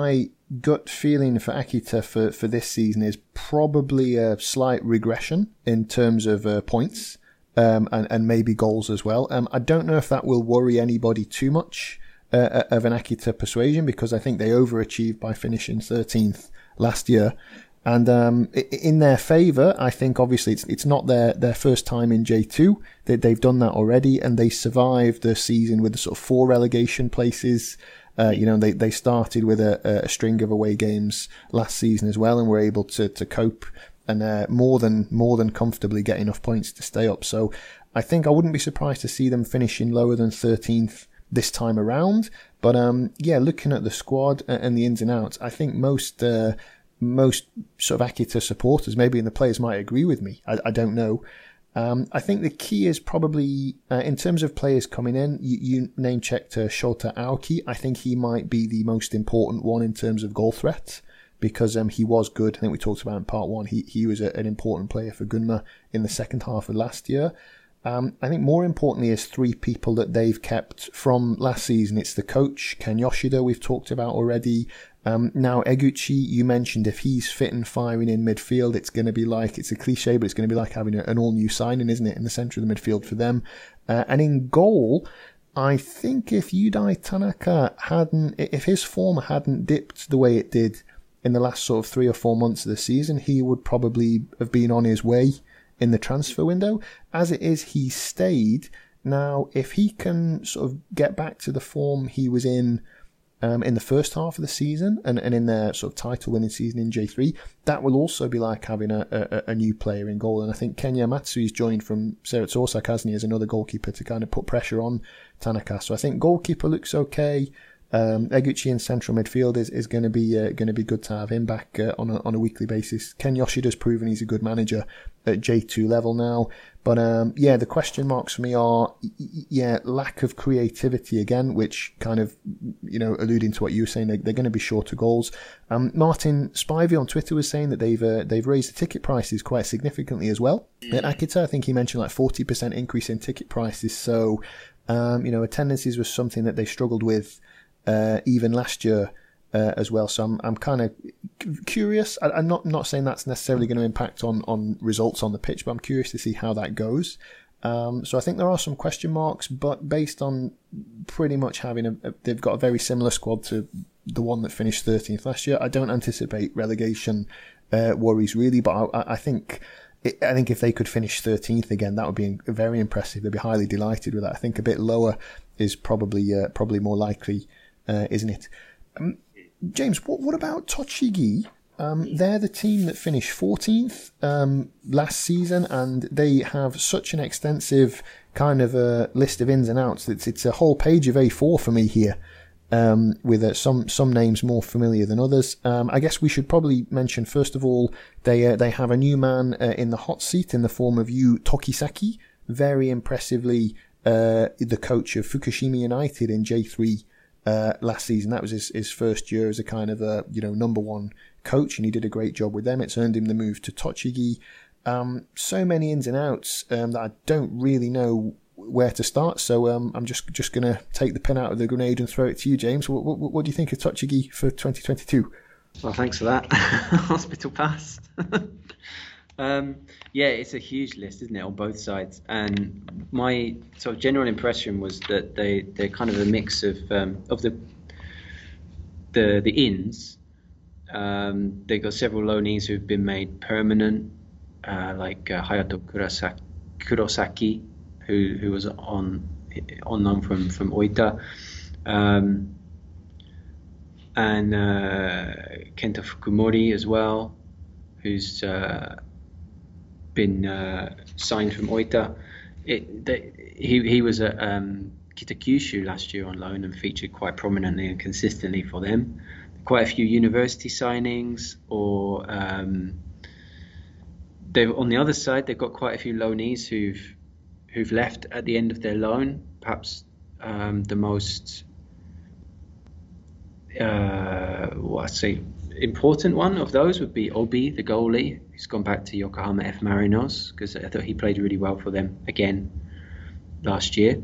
A: gut feeling for Akita for, for this season is probably a slight regression in terms of uh, points um, and, and maybe goals as well. Um, I don't know if that will worry anybody too much uh, of an Akita persuasion, because I think they overachieved by finishing thirteenth last year. And um, in their favour, I think obviously it's it's not their, their first time in J two. They, they've done that already, and they survived the season with the sort of four relegation places. Uh, you know, they, they started with a, a string of away games last season as well, and were able to, to cope and uh, more than more than comfortably get enough points to stay up. So I think I wouldn't be surprised to see them finishing lower than thirteenth this time around. But um, yeah, looking at the squad and the ins and outs, I think most... Uh, Most sort of Akita supporters, maybe, and the players might agree with me. I, I don't know. Um, I think the key is probably, uh, in terms of players coming in, you, you name-checked uh, Shota Aoki. I think he might be the most important one in terms of goal threat, because um, he was good. I think we talked about in part one. He, he was a, an important player for Gunma in the second half of last year. Um, I think more importantly is three people that they've kept from last season. It's the coach, Ken Yoshida, we've talked about already. Um, now, Eguchi, you mentioned if he's fit and firing in midfield, it's going to be like, it's a cliche, but it's going to be like having a, an all-new signing, isn't it, in the centre of the midfield for them. Uh, and in goal, I think if Yudai Tanaka hadn't, if his form hadn't dipped the way it did in the last sort of three or four months of the season, he would probably have been on his way in the transfer window. As it is, he stayed. Now, if he can sort of get back to the form he was in um, in the first half of the season and, and in their sort of title-winning season in J three, that will also be like having a, a, a new player in goal. And I think Kenya Matsui's joined from Seretsu Osaka, hasn't he, as another goalkeeper to kind of put pressure on Tanaka. So I think goalkeeper looks okay. Um, Eguchi in central midfield is, is going to be uh, going to be good to have him back uh, on a, on a weekly basis. Ken Yoshida's proven he's a good manager at J two level now, but um, yeah, the question marks for me are yeah lack of creativity again, which kind of, you know, alluding to what you were saying, they, they're going to be short of goals. Um, Martin Spivey on Twitter was saying that they've uh, they've raised the ticket prices quite significantly as well. At Akita, I think he mentioned like forty percent increase in ticket prices. So um, you know, attendances was something that they struggled with. Uh, even last year uh, as well, so I'm I'm kind of curious. I, I'm not not saying that's necessarily going to impact on, on results on the pitch, but I'm curious to see how that goes. Um, so I think there are some question marks, but based on pretty much having a, a they've got a very similar squad to the one that finished thirteenth last year, I don't anticipate relegation uh, worries really. But I, I think. I think if they could finish thirteenth again, that would be very impressive. They'd be highly delighted with that. I think a bit lower is probably uh, probably more likely. Uh, isn't it? Um, James, what, what about Tochigi? Um, they're the team that finished fourteenth um, last season, and they have such an extensive kind of uh, list of ins and outs that it's, it's a whole page of A four for me here, um, with uh, some some names more familiar than others. Um, I guess we should probably mention, first of all, they uh, they have a new man uh, in the hot seat in the form of Yu Tokisaki, very impressively uh, the coach of Fukushima United in J three. Uh, last season. That was his, his first year as a kind of a, you know, number one coach, and he did a great job with them. It's earned him the move to Tochigi. Um, so many ins and outs um, that I don't really know where to start. So um, I'm just just going to take the pin out of the grenade and throw it to you, James. What, what, what do you think of Tochigi for twenty twenty-two?
B: Well, thanks for that. Hospital pass. Um, yeah, it's a huge list, isn't it, on both sides? And my sort of general impression was that they they're kind of a mix of um, of the the the ins. Um, they've got several loanees who've been made permanent, uh, like uh, Hayato Kurosaki, Kurosaki, who who was on on loan from from Oita, um, and uh, Kenta Fukumori as well, who's uh, been uh, signed from Oita. It, they, he he was at um, Kitakyushu last year on loan and featured quite prominently and consistently for them. Quite a few university signings, or um, they've on the other side they've got quite a few loanees who've who've left at the end of their loan. Perhaps um, the most uh, what I'd say important one of those would be Obi, the goalie, who's gone back to Yokohama F Marinos, because I thought he played really well for them again last year.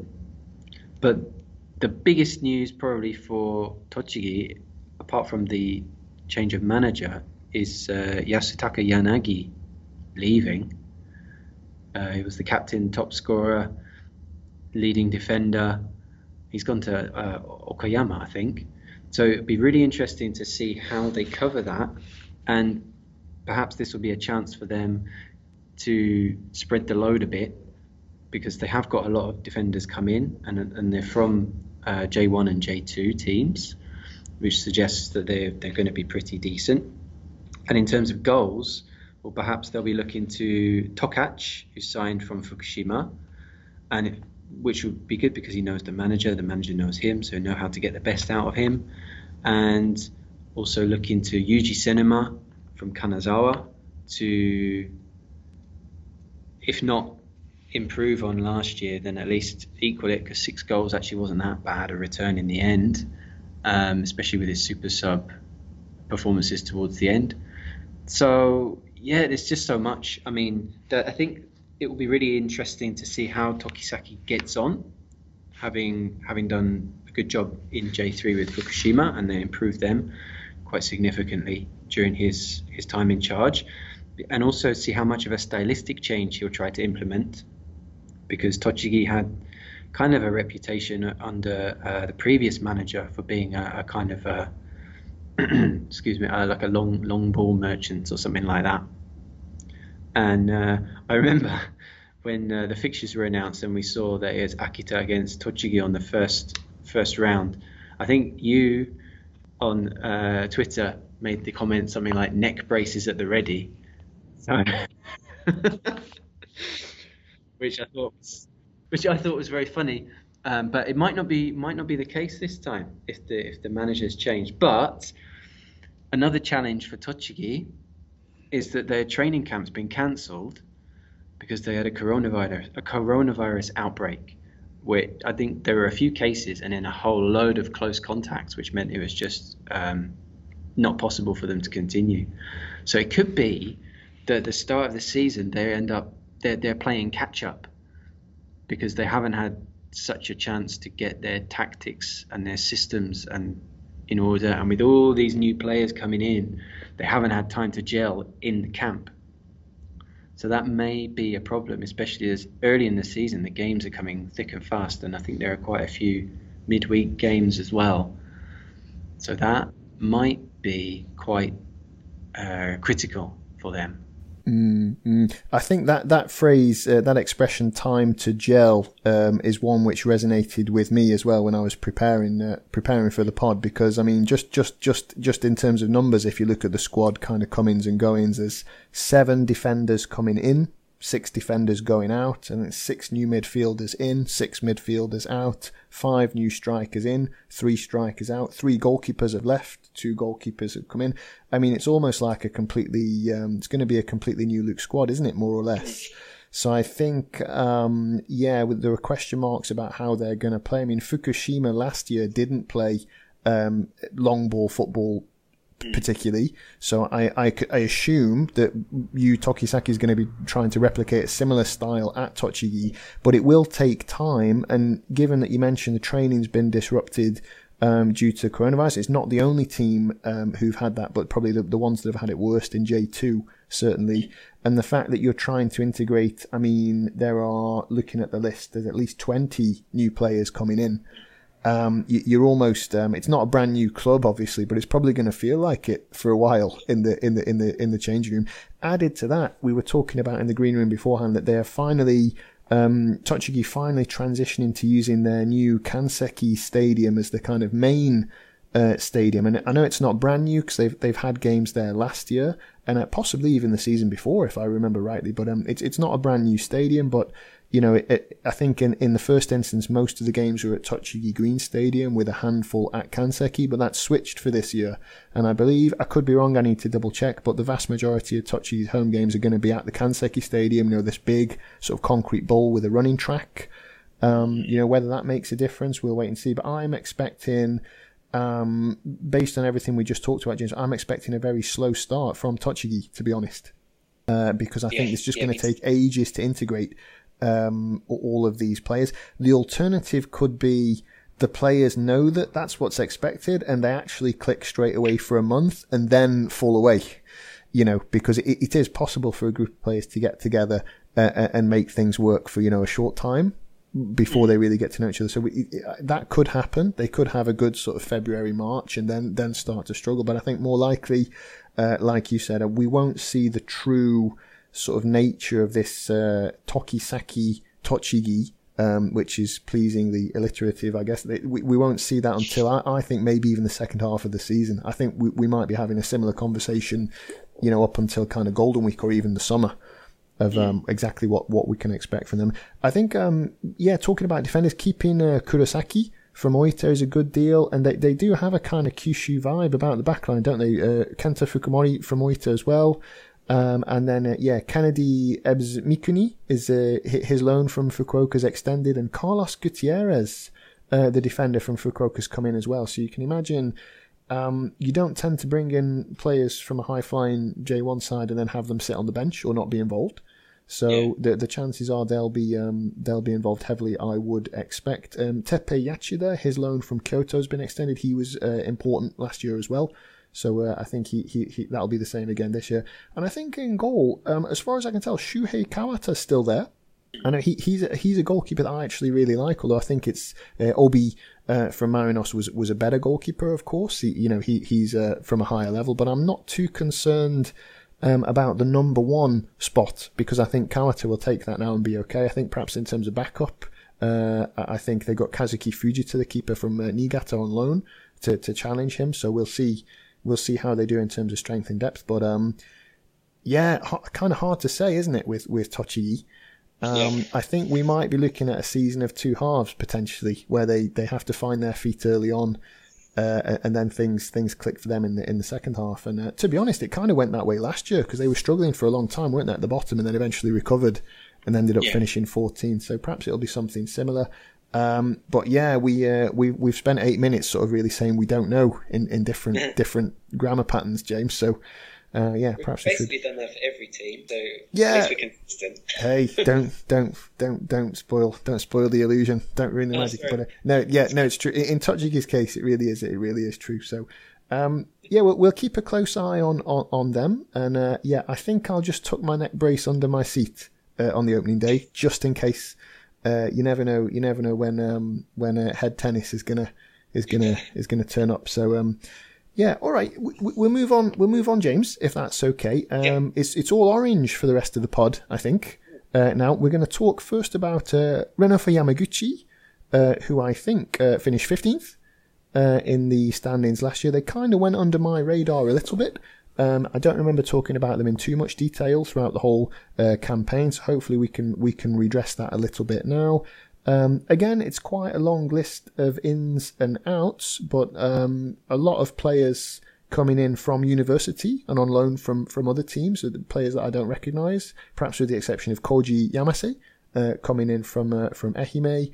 B: But the biggest news probably for Tochigi, apart from the change of manager is uh, Yasutaka Yanagi leaving. Uh, he was the captain, top scorer, leading defender. He's gone to uh, Okayama, I think. So it'd be really interesting to see how they cover that, and perhaps this will be a chance for them to spread the load a bit, because they have got a lot of defenders come in, and and they're from uh, J one and J two teams, which suggests that they're they're going to be pretty decent. And in terms of goals, well, perhaps they'll be looking to Tokac, who signed from Fukushima, and if, which would be good because he knows the manager, the manager knows him, so know how to get the best out of him. And also looking to Yuji Senema from Kanazawa to, if not improve on last year, then at least equal it, because six goals actually wasn't that bad a return in the end, um, especially with his super sub performances towards the end. So yeah, there's just so much. I mean, I think it will be really interesting to see how Tokisaki gets on, having having done a good job in J three with Fukushima, and they improved them quite significantly during his, his time in charge, and also see how much of a stylistic change he'll try to implement, because Tochigi had kind of a reputation under uh, the previous manager for being a, a kind of a excuse me, uh, like a long long ball merchant or something like that. And uh, I remember when uh, the fixtures were announced and we saw that it was Akita against Tochigi on the first first round. I think you on uh, Twitter made the comment something like "neck braces at the ready," so, which I thought was, which I thought was very funny. Um, but it might not be might not be the case this time if the if the managers change. But another challenge for Tochigi is that their training camp's been cancelled because they had a coronavirus a coronavirus outbreak, where I think there were a few cases and then a whole load of close contacts, which meant it was just um, not possible for them to continue. So it could be that at the start of the season they end up they're, they're playing catch up because they haven't had such a chance to get their tactics and their systems and in order, and with all these new players coming in, they haven't had time to gel in the camp. So that may be a problem, especially as early in the season the games are coming thick and fast, and I think there are quite a few midweek games as well. So that might be quite uh, critical for them.
A: Mm-hmm. I think that that phrase, uh, that expression, "time to gel," um, is one which resonated with me as well when I was preparing uh, preparing for the pod. Because I mean, just just just just in terms of numbers, if you look at the squad kind of comings and goings, there's seven defenders coming in, six defenders going out, and it's six new midfielders in, six midfielders out, five new strikers in, three strikers out, three goalkeepers have left, two goalkeepers have come in. I mean, it's almost like a completely, um, it's going to be a completely new look squad, isn't it, more or less? So I think, um, yeah, there were question marks about how they're going to play. I mean, Fukushima last year didn't play um, long ball football particularly, so I, I, I assume that Yu Tokisaki is going to be trying to replicate a similar style at Tochigi, but it will take time. And given that you mentioned the training's been disrupted um, due to coronavirus, it's not the only team um, who've had that, but probably the, the ones that have had it worst in J two, certainly. And the fact that you're trying to integrate, I mean, there are, looking at the list, there's at least twenty new players coming in. Um, you, you're almost, um, it's not a brand new club, obviously, but it's probably going to feel like it for a while in the in the in the in the changing room. Added to that, we were talking about in the green room beforehand that they are finally, um, Tochigi finally transitioning to using their new Kanseki Stadium as the kind of main uh, stadium. And I know it's not brand new because they've they've had games there last year and uh, possibly even the season before, if I remember rightly. But um, it's it's not a brand new stadium, but you know, it, it, I think in, in the first instance, most of the games were at Tochigi Green Stadium with a handful at Kanseki, but that's switched for this year. And I believe, I could be wrong, I need to double check, but the vast majority of Tochigi's home games are going to be at the Kanseki Stadium, you know, this big sort of concrete bowl with a running track. Um, you know, whether that makes a difference, we'll wait and see. But I'm expecting, um, based on everything we just talked about, James, I'm expecting a very slow start from Tochigi, to be honest, uh, because I yeah, think it's just yeah, going to take ages to integrate um all of these players. The alternative could be the players know that that's what's expected, and they actually click straight away for a month and then fall away. You know, because it, it is possible for a group of players to get together uh, and make things work for, you know, a short time before they really get to know each other. So we, that could happen. They could have a good sort of February, March, and then then start to struggle. But I think more likely, uh, like you said, we won't see the true sort of nature of this uh, Tokisaki Tochigi, um, which is pleasingly alliterative, I guess. We, we won't see that until, I, I think, maybe even the second half of the season. I think we, we might be having a similar conversation, you know, up until kind of Golden Week or even the summer, of um, exactly what, what we can expect from them. I think, um, yeah, talking about defenders, keeping uh, Kurosaki from Oita is a good deal, and they, they do have a kind of Kyushu vibe about the backline, don't they? Uh, Kenta Fukumori from Oita as well. Um, and then, uh, yeah, Kennedy Ebbs Mikuni is uh, his loan from Fukuoka's extended, and Carlos Gutierrez, uh, the defender from Fukuoka's come in as well. So you can imagine um, you don't tend to bring in players from a high-flying J one side and then have them sit on the bench or not be involved. So yeah. the the chances are they'll be um, they'll be involved heavily, I would expect. Um, Teppei Yachida, his loan from Kyoto has been extended. He was uh, important last year as well. So uh, I think he, he, he that'll be the same again this year. And I think in goal, um, as far as I can tell, Shuhei Kawata's still there. I know he, he's a, he's a goalkeeper that I actually really like. Although I think it's uh, Obi uh, from Marinos was was a better goalkeeper. Of course, he, you know he he's uh, from a higher level. But I'm not too concerned um, about the number one spot, because I think Kawata will take that now and be okay. I think perhaps in terms of backup, uh, I think they got Kazuki Fujita, the keeper from uh, Niigata, on loan to to challenge him. So we'll see. We'll see how they do in terms of strength and depth. But, um, yeah, h- kind of hard to say, isn't it, with, with Tochigi? Um, yeah. I think we might be looking at a season of two halves, potentially, where they, they have to find their feet early on, uh, and then things things click for them in the in the second half. And uh, to be honest, it kind of went that way last year, because they were struggling for a long time, weren't they, at the bottom, and then eventually recovered and ended up yeah. finishing fourteenth. So perhaps it'll be something similar. Um, but yeah, we uh, we we've spent eight minutes sort of really saying we don't know in, in different different grammar patterns, James. So uh, yeah,
C: We've
A: perhaps
C: basically
A: we should...
C: done that for every team. So
A: yeah,
C: at least we're consistent.
A: Hey, don't don't don't don't spoil don't spoil the illusion. Don't ruin the no, magic. But uh, no, yeah, no, it's true. In Tochigi's case, it really is. It really is true. So um, yeah, we'll, we'll keep a close eye on on, on them. And uh, yeah, I think I'll just tuck my neck brace under my seat uh, on the opening day, just in case. Uh, you never know. You never know when um, when uh, head tennis is gonna is gonna is gonna turn up. So um, yeah, all right. We, we'll move on. We'll move on, James, if that's okay. Um, yeah. It's it's all orange for the rest of the pod, I think. Uh, now we're going to talk first about uh, Renofa Yamaguchi, uh, who I think uh, finished fifteenth uh, in the standings last year. They kind of went under my radar a little bit. Um, I don't remember talking about them in too much detail throughout the whole uh, campaign, so hopefully we can we can redress that a little bit now. Um, again, it's quite a long list of ins and outs, but um, a lot of players coming in from university and on loan from, from other teams, so the players that I don't recognise, perhaps with the exception of Koji Yamase, uh, coming in from uh, from Ehime.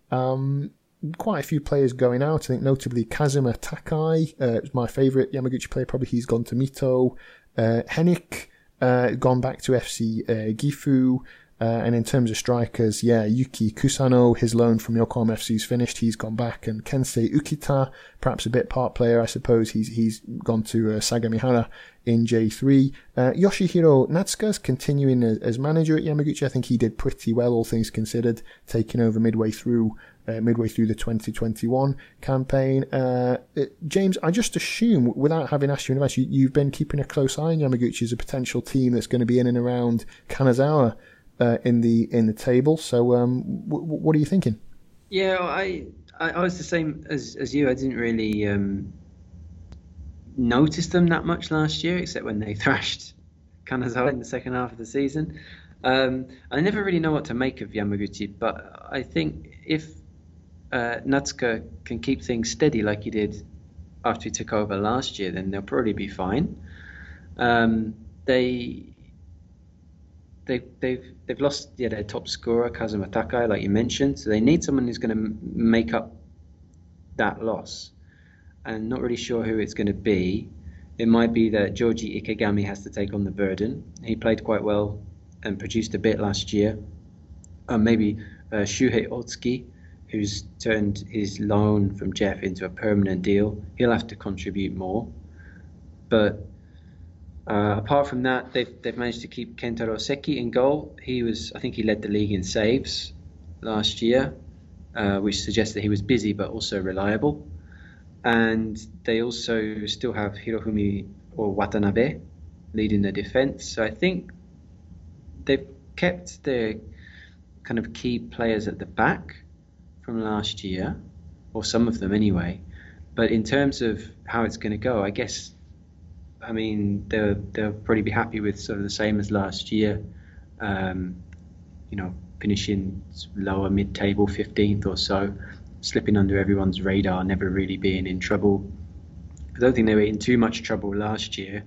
A: Um, Quite a few players going out. I think notably Kazuma Takai, uh, my favourite Yamaguchi player. Probably he's gone to Mito. Uh, Henrik, uh, gone back to F C uh, Gifu. Uh, and in terms of strikers, yeah, Yuki Kusano, his loan from Yokohama F C's finished. He's gone back. And Kensei Ukita, perhaps a bit part player, I suppose. He's he's gone to uh, Sagamihara in J three. Uh, Yoshihiro Natsuka's continuing as, as manager at Yamaguchi. I think he did pretty well, all things considered, taking over midway through uh, midway through the twenty twenty-one campaign. Uh, James, I just assume, without having asked you in advance, you, you've been keeping a close eye on Yamaguchi as a potential team that's going to be in and around Kanazawa uh, in the in the table. So, um, w- w- what are you thinking?
B: Yeah, I, I I was the same as as you. I didn't really um, notice them that much last year, except when they thrashed Kanazawa in the second half of the season. Um, I never really know what to make of Yamaguchi, but I think if uh, Natsuka can keep things steady like he did after he took over last year, then they'll probably be fine. Um, they they they've they've lost yeah their top scorer Kazuma Takai, like you mentioned, so they need someone who's going to m- make up that loss. And not really sure who it's going to be. It might be that Georgi Ikegami has to take on the burden. He played quite well and produced a bit last year. Uh, maybe uh, Shuhei Otsuki, who's turned his loan from Jeff into a permanent deal. He'll have to contribute more. But uh, apart from that, they've they've managed to keep Kentaro Seki in goal. He was, I think, he led the league in saves last year, uh, which suggests that he was busy but also reliable. And they also still have Hirohumi or Watanabe leading the defence. So I think they've kept their kind of key players at the back from last year, or some of them anyway. But in terms of how it's going to go, I guess, I mean, they'll, they'll probably be happy with sort of the same as last year, um, you know, finishing lower mid-table, fifteenth or so, slipping under everyone's radar, never really being in trouble. I don't think they were in too much trouble last year,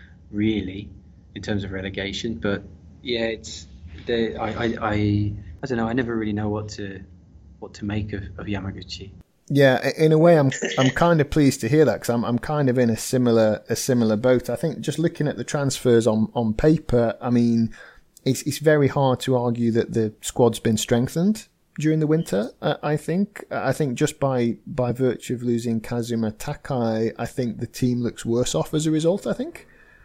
B: really, in terms of relegation. But yeah, it's the I I I, I don't know. I never really know what to what to make of, of Yamaguchi.
A: Yeah, in a way, I'm I'm kind of pleased to hear that, because I'm I'm kind of in a similar a similar boat. I think just looking at the transfers on, on paper, I mean, it's it's very hard to argue that the squad's been strengthened during the winter. Uh, I think I think just by by virtue of losing Kazuma Takai, I think the team looks worse off as a result. I think,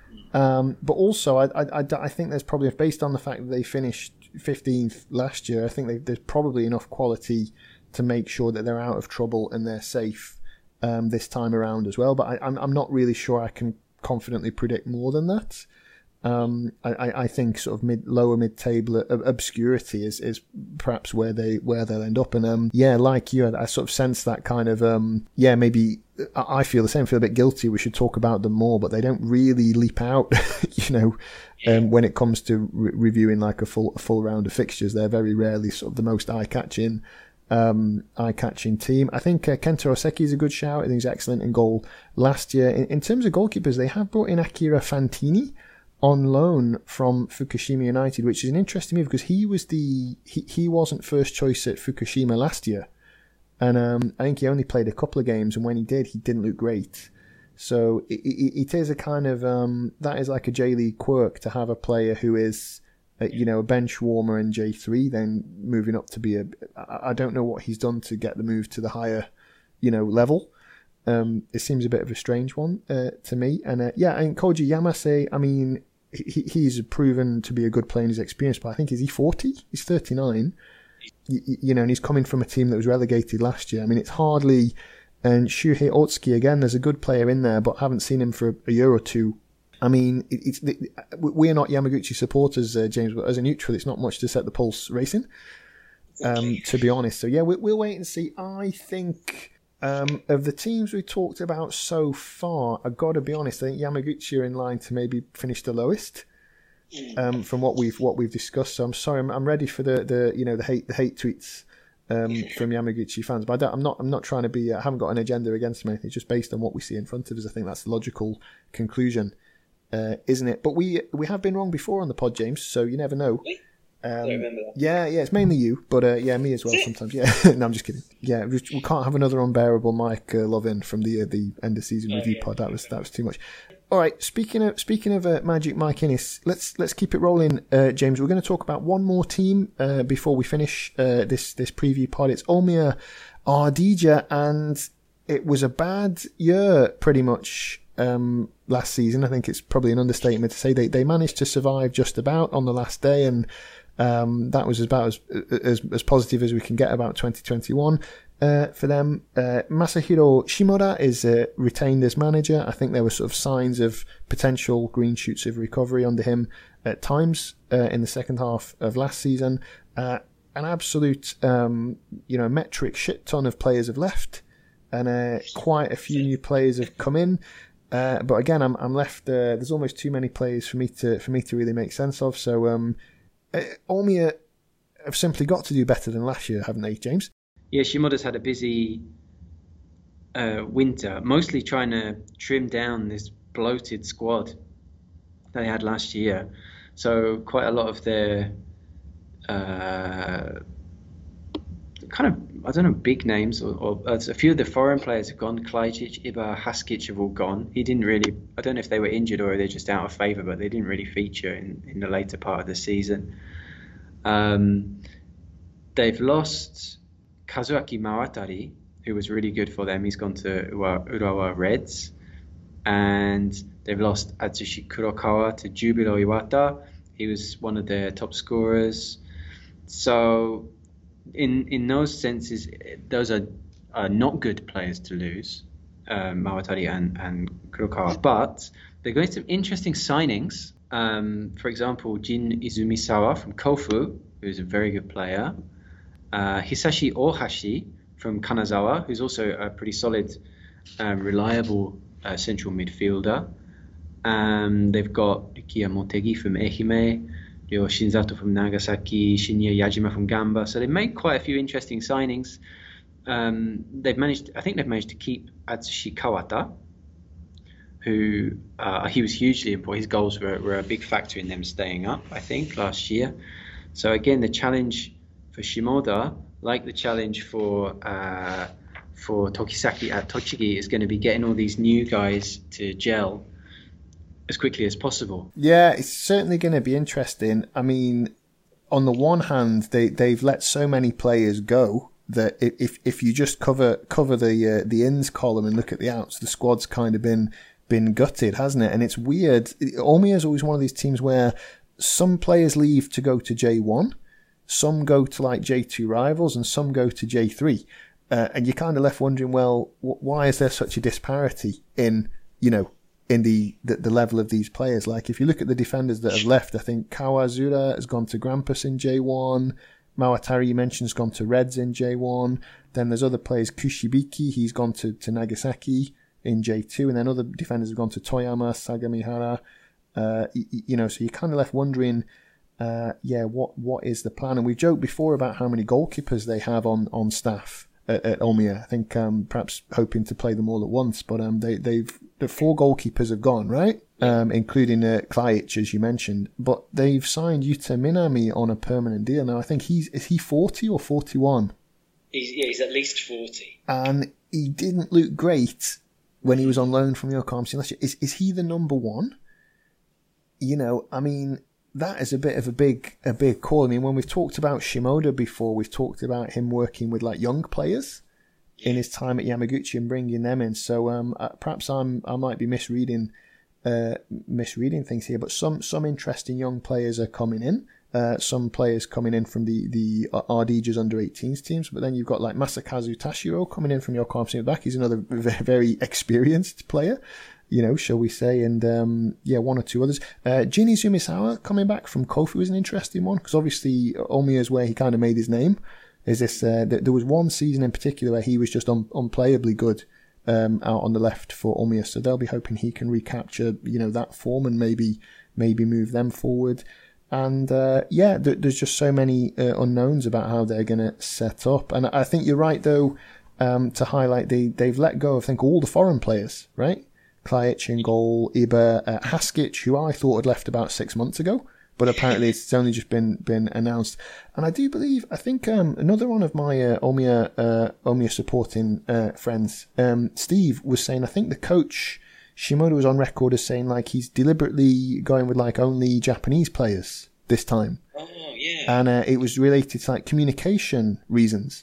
A: um, but also I, I I I think there's probably, based on the fact that they finished fifteenth last year, I think they, there's probably enough quality to make sure that they're out of trouble and they're safe um, this time around as well. But I, I'm I'm not really sure I can confidently predict more than that. Um, I, I think sort of mid, lower mid-table obscurity is, is perhaps where they where they'll end up. And um, yeah, like you, I sort of sense that kind of um, yeah, maybe I feel the same. Feel a bit guilty. We should talk about them more, but they don't really leap out. you know, um, when it comes to re- reviewing like a full a full round of fixtures, they're very rarely sort of the most eye-catching. Um, eye-catching team. I think uh, Kentaro Seki is a good shout. I think he's excellent in goal last year. In, in terms of goalkeepers, they have brought in Akira Fantini on loan from Fukushima United, which is an interesting move because he was the he, he wasn't first choice at Fukushima last year, and um, I think he only played a couple of games, and when he did, he didn't look great. So it, it, it is a kind of um, that is like a J League quirk to have a player who is uh, you know a bench warmer in J three, then moving up to be a. I don't know what he's done to get the move to the higher, you know, level. Um, it seems a bit of a strange one uh, to me, and uh, yeah, and Koji Yamase, I mean. He, he's proven to be a good player in his experience, but I think, is he forty? He's thirty-nine. You, you know, and he's coming from a team that was relegated last year. I mean, it's hardly... And Shuhei Otsuki, again, there's a good player in there, but haven't seen him for a year or two. I mean, it, it's it, we're not Yamaguchi supporters, uh, James, but as a neutral, it's not much to set the pulse racing, um, to be honest. So, yeah, we, we'll wait and see. I think... Um, of the teams we talked about so far, I've got to be honest, I think Yamaguchi are in line to maybe finish the lowest um, from what we've what we've discussed. So I'm sorry, I'm, I'm ready for the, the you know the hate the hate tweets um, from Yamaguchi fans, but I don't, I'm not I'm not trying to be. I haven't got an agenda against them. It's just based on what we see in front of us. I think that's the logical conclusion, uh, isn't it? But we we have been wrong before on the pod, James. So you never know. Um,
C: I remember that.
A: Yeah, yeah, it's mainly you, but uh, yeah, me as well sometimes. Yeah, no, I'm just kidding. Yeah, we, we can't have another unbearable Mike uh, Lovin from the uh, the end of season
C: Oh,
A: review
C: yeah.
A: pod. That was that was too much. All right, speaking of speaking of uh, Magic Mike Innes, let's let's keep it rolling, uh, James. We're going to talk about one more team uh, before we finish uh, this this preview pod. It's Omiya Ardija, and it was a bad year pretty much um, last season. I think it's probably an understatement to say they they managed to survive just about on the last day, and um, that was about as, as as positive as we can get about twenty twenty-one. Uh, for them, uh, Masahiro Shimura is uh, retained as manager. I think there were sort of signs of potential green shoots of recovery under him at times uh, in the second half of last season. Uh, an absolute, um, you know, metric shit ton of players have left, and uh, quite a few new players have come in. Uh, but again, I'm I'm left. Uh, there's almost too many players for me to for me to really make sense of. So, um, uh, Omiya have simply got to do better than last year, haven't they, James?
B: Yeah, Shimoda's had a busy uh, winter, mostly trying to trim down this bloated squad they had last year. So quite a lot of their uh, kind of, I don't know, big names, or, or uh, a few of the foreign players have gone. Klajcic, Iba, Haskic have all gone. He didn't really, I don't know if they were injured or they're just out of favour, but they didn't really feature in, in the later part of the season. Um, they've lost Kazuaki Mawatari, who was really good for them. He's gone to Urawa, Urawa Reds. And they've lost Atsushi Kurokawa to Jubilo Iwata. He was one of their top scorers. So in in those senses, those are, are not good players to lose, um, Mawatari and, and Kurokawa. But they're going to some interesting signings. Um, for example, Jin Izumisawa from Kofu, who's a very good player. Uh, Hisashi Ohashi from Kanazawa, who's also a pretty solid, um, reliable uh, central midfielder. Um, they've got Rikiya Motegi from Ehime, Ryo Shinzato from Nagasaki, Shinya Yajima from Gamba. So they've made quite a few interesting signings. Um, they've managed, I think they've managed to keep Atsushi Kawata, who uh, he was hugely important. His goals were, were a big factor in them staying up, I think, last year. So again, the challenge for Shimoda, like the challenge for uh, for Tokisaki at Tochigi, is going to be getting all these new guys to gel as quickly as possible.
A: Yeah, it's certainly going to be interesting. I mean, on the one hand, they they've let so many players go that if if you just cover cover the uh, the ins column and look at the outs, the squad's kind of been been gutted, hasn't it? And it's weird. Omiya is always one of these teams where some players leave to go to J one, some go to like J two rivals, and some go to J three. Uh, and you're kind of left wondering, well, w- why is there such a disparity in, you know, in the, the, the level of these players? Like, if you look at the defenders that have left, I think Kawazura has gone to Grampus in J one. Mawatari, you mentioned, has gone to Reds in J one. Then there's other players, Kushibiki, he's gone to, to Nagasaki in J two. And then other defenders have gone to Toyama, Sagamihara. Uh, you, you know, so you're kind of left wondering, uh, yeah, what what is the plan? And we've joked before about how many goalkeepers they have on, on staff at, at Omiya. I think um, perhaps hoping to play them all at once, but um, they, they've the four goalkeepers have gone, right? Um, including uh, Klajic, as you mentioned. But they've signed Yuta Minami on a permanent deal. Now, I think he's, is he forty or forty-one?
C: He's, yeah, he's at least forty.
A: And he didn't look great when he was on loan from Yokohama last year. Is, is he the number one? You know, I mean, that is a bit of a big a big call. I mean, when we've talked about Shimoda before, we've talked about him working with like young players in his time at Yamaguchi and bringing them in. So um, uh, perhaps I'm I might be misreading uh, misreading things here, but some some interesting young players are coming in. Uh, some players coming in from the the Ardijas under eighteens teams, but then you've got like Masakazu Tashiro coming in from Yokohama back. He's another very experienced player, you know, shall we say, and um, yeah, one or two others. Uh, Jin Izumisawa coming back from Kofu is an interesting one, because obviously Omiya is where he kind of made his name. Is this? Uh, th- there was one season in particular where he was just un- unplayably good um, out on the left for Omiya, so they'll be hoping he can recapture, you know, that form and maybe maybe move them forward. And uh, yeah, th- there's just so many uh, unknowns about how they're going to set up. And I think you're right, though, um, to highlight they they've let go, I think, all the foreign players, right? Klajic in goal, Iba, uh, Haskic, who I thought had left about six months ago, but apparently it's only just been been announced. And I do believe, I think um, another one of my uh, Omiya uh, Omiya supporting uh, friends, um, Steve, was saying, I think the coach Shimoda was on record as saying like he's deliberately going with like only Japanese players this time.
C: Oh yeah.
A: And uh, it was related to like communication reasons.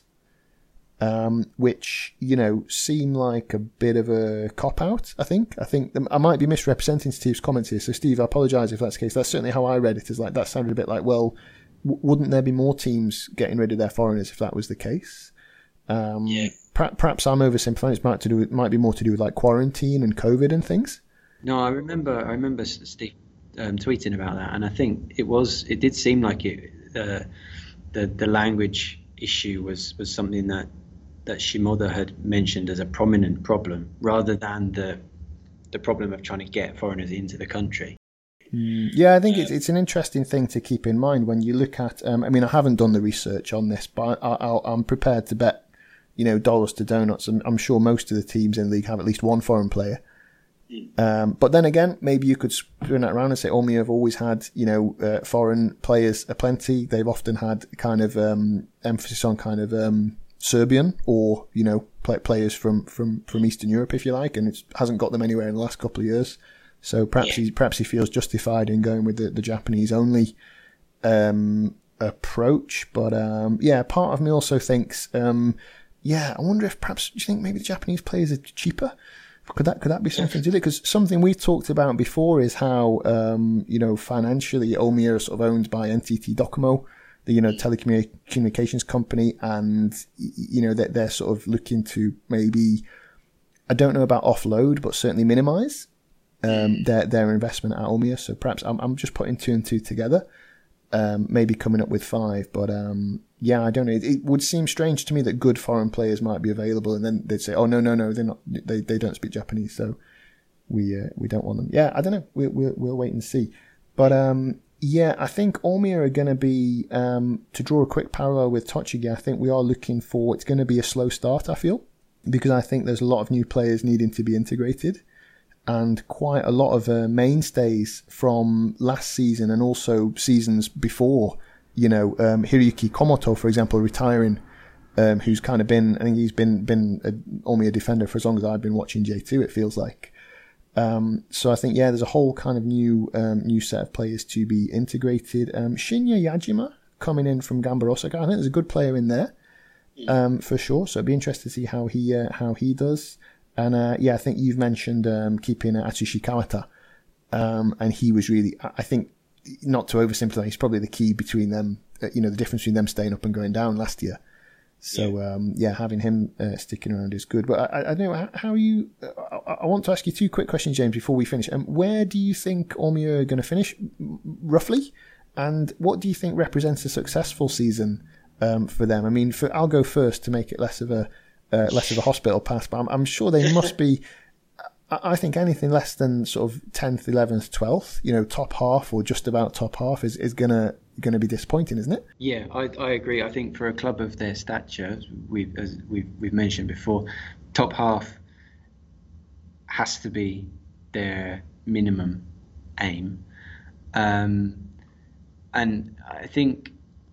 A: Um, which, you know, seem like a bit of a cop-out, I think. I think I might be misrepresenting Steve's comments here. So, Steve, I apologise if that's the case. That's certainly how I read it. Is like that sounded a bit like, well, w- wouldn't there be more teams getting rid of their foreigners if that was the case? Um,
C: yeah.
A: per- perhaps I'm oversimplifying. It might to do with, might be more to do with like quarantine and COVID and things.
B: No, I remember. I remember Steve um, tweeting about that, and I think it was. It did seem like it. Uh, the the language issue was was something that. that Shimoda had mentioned as a prominent problem, rather than the the problem of trying to get foreigners into the country.
A: Mm, yeah, I think it's it's an interesting thing to keep in mind when you look at. Um, I mean, I haven't done the research on this, but I, I'll, I'm prepared to bet, you know, dollars to donuts. I'm, I'm sure most of the teams in the league have at least one foreign player. Um, but then again, maybe you could spin that around and say Omiya have always had, you know, uh, foreign players aplenty. They've often had kind of um, emphasis on kind of. Um, Serbian or, you know, play, players from, from, from Eastern Europe, if you like, and it hasn't got them anywhere in the last couple of years. So perhaps yeah. he perhaps he feels justified in going with the, the Japanese only um, approach. But um, yeah, part of me also thinks, um, yeah, I wonder if perhaps, do you think maybe the Japanese players are cheaper? Could that could that be something to do? Because something we've talked about before is how um, you know financially Omiya is sort of owned by N T T Docomo, the you know telecommunications company, and you know that they're, they're sort of looking to maybe, I don't know about offload, but certainly minimise um, their their investment at Omiya. So perhaps I'm I'm just putting two and two together, um, maybe coming up with five. But um, yeah, I don't know. It, it would seem strange to me that good foreign players might be available, and then they'd say, "Oh no, no, no, they're not. They they don't speak Japanese, so we uh, we don't want them." Yeah, I don't know. We we'll we'll wait and see. But um, yeah, I think Omiya are going to be um, to draw a quick parallel with Tochigi. I think we are looking for it's going to be a slow start. I feel because I think there's a lot of new players needing to be integrated, and quite a lot of uh, mainstays from last season and also seasons before. You know, um, Hiroyuki Komoto, for example, retiring, um, who's kind of been, I think he's been been a, Omiya defender for as long as I've been watching J two, it feels like. Um, so I think, yeah, there's a whole kind of new um, new set of players to be integrated. Um, Shinya Yajima coming in from Gamba Osaka. I think there's a good player in there, um, for sure. So it'd be interesting to see how he uh, how he does. And uh, yeah, I think you've mentioned um, keeping uh, Atsushi Kawata, um, and he was really, I think, not to oversimplify, he's probably the key between them, uh, you know, the difference between them staying up and going down last year. So, yeah, um, yeah having him uh, sticking around is good. But I, I don't know, how, how you, uh, I, I want to ask you two quick questions, James, before we finish. Um, where do you think Omiya are going to finish, roughly? And what do you think represents a successful season um, for them? I mean, for, I'll go first to make it less of a uh, less of a hospital pass, but I'm, I'm sure they must be... I think anything less than sort of tenth, eleventh, twelfth, you know, top half or just about top half is, is gonna gonna be disappointing, isn't it?
B: Yeah, I, I agree. I think for a club of their stature, we've as we've we've mentioned before, top half has to be their minimum aim, um, and I think,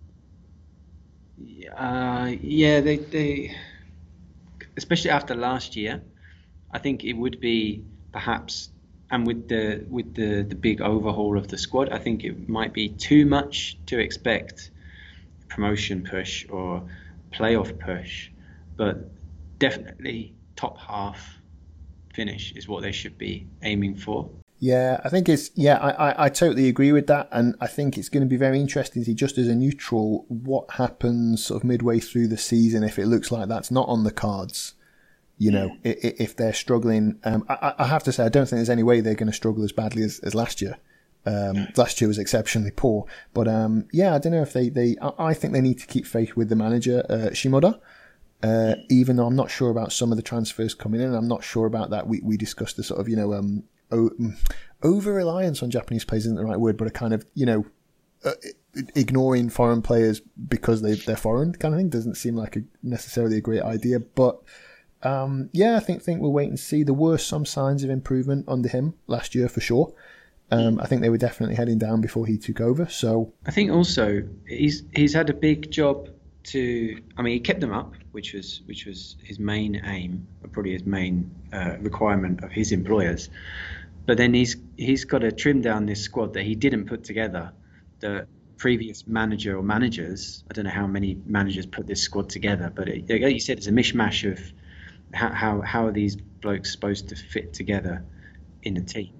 B: uh, yeah, they they especially after last year. I think it would be perhaps, and with the with the, the big overhaul of the squad, I think it might be too much to expect promotion push or playoff push, but definitely top half finish is what they should be aiming for.
A: Yeah, I think it's, yeah, I, I, I totally agree with that. And I think it's going to be very interesting to see, just as a neutral, what happens sort of midway through the season if it looks like that's not on the cards. You know, yeah. if they're struggling, um, I, I have to say, I don't think there's any way they're going to struggle as badly as, as last year. Um, yeah. Last year was exceptionally poor. But um, yeah, I don't know if they, they, I think they need to keep faith with the manager, uh, Shimoda. Uh, even though I'm not sure about some of the transfers coming in, I'm not sure about that. We we discussed the sort of, you know, um, o- over reliance on Japanese players isn't the right word, but a kind of, you know, uh, ignoring foreign players because they they're foreign kind of thing doesn't seem like a, necessarily a great idea. But um, yeah, I think think we'll wait and see. There were some signs of improvement under him last year for sure. Um, I think they were definitely heading down before he took over. So
B: I think also he's he's had a big job to. I mean, he kept them up, which was which was his main aim, or probably his main uh, requirement of his employers. But then he's he's got to trim down this squad that he didn't put together. The previous manager or managers, I don't know how many managers put this squad together, but it, like you said, it's a mishmash of how how how are these blokes supposed to fit together in a team.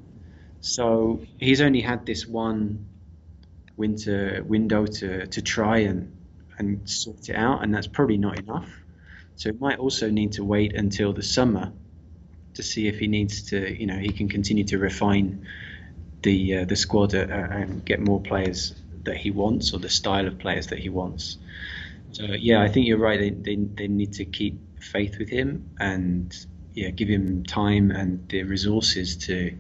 B: So he's only had this one winter window to, to try and, and sort it out, and that's probably not enough. So it might also need to wait until the summer to see if he needs to, you know, he can continue to refine the uh, the squad uh, and get more players that he wants, or the style of players that he wants. So yeah, I think you're right. They they, they need to keep faith with him and yeah, give him time and the resources to.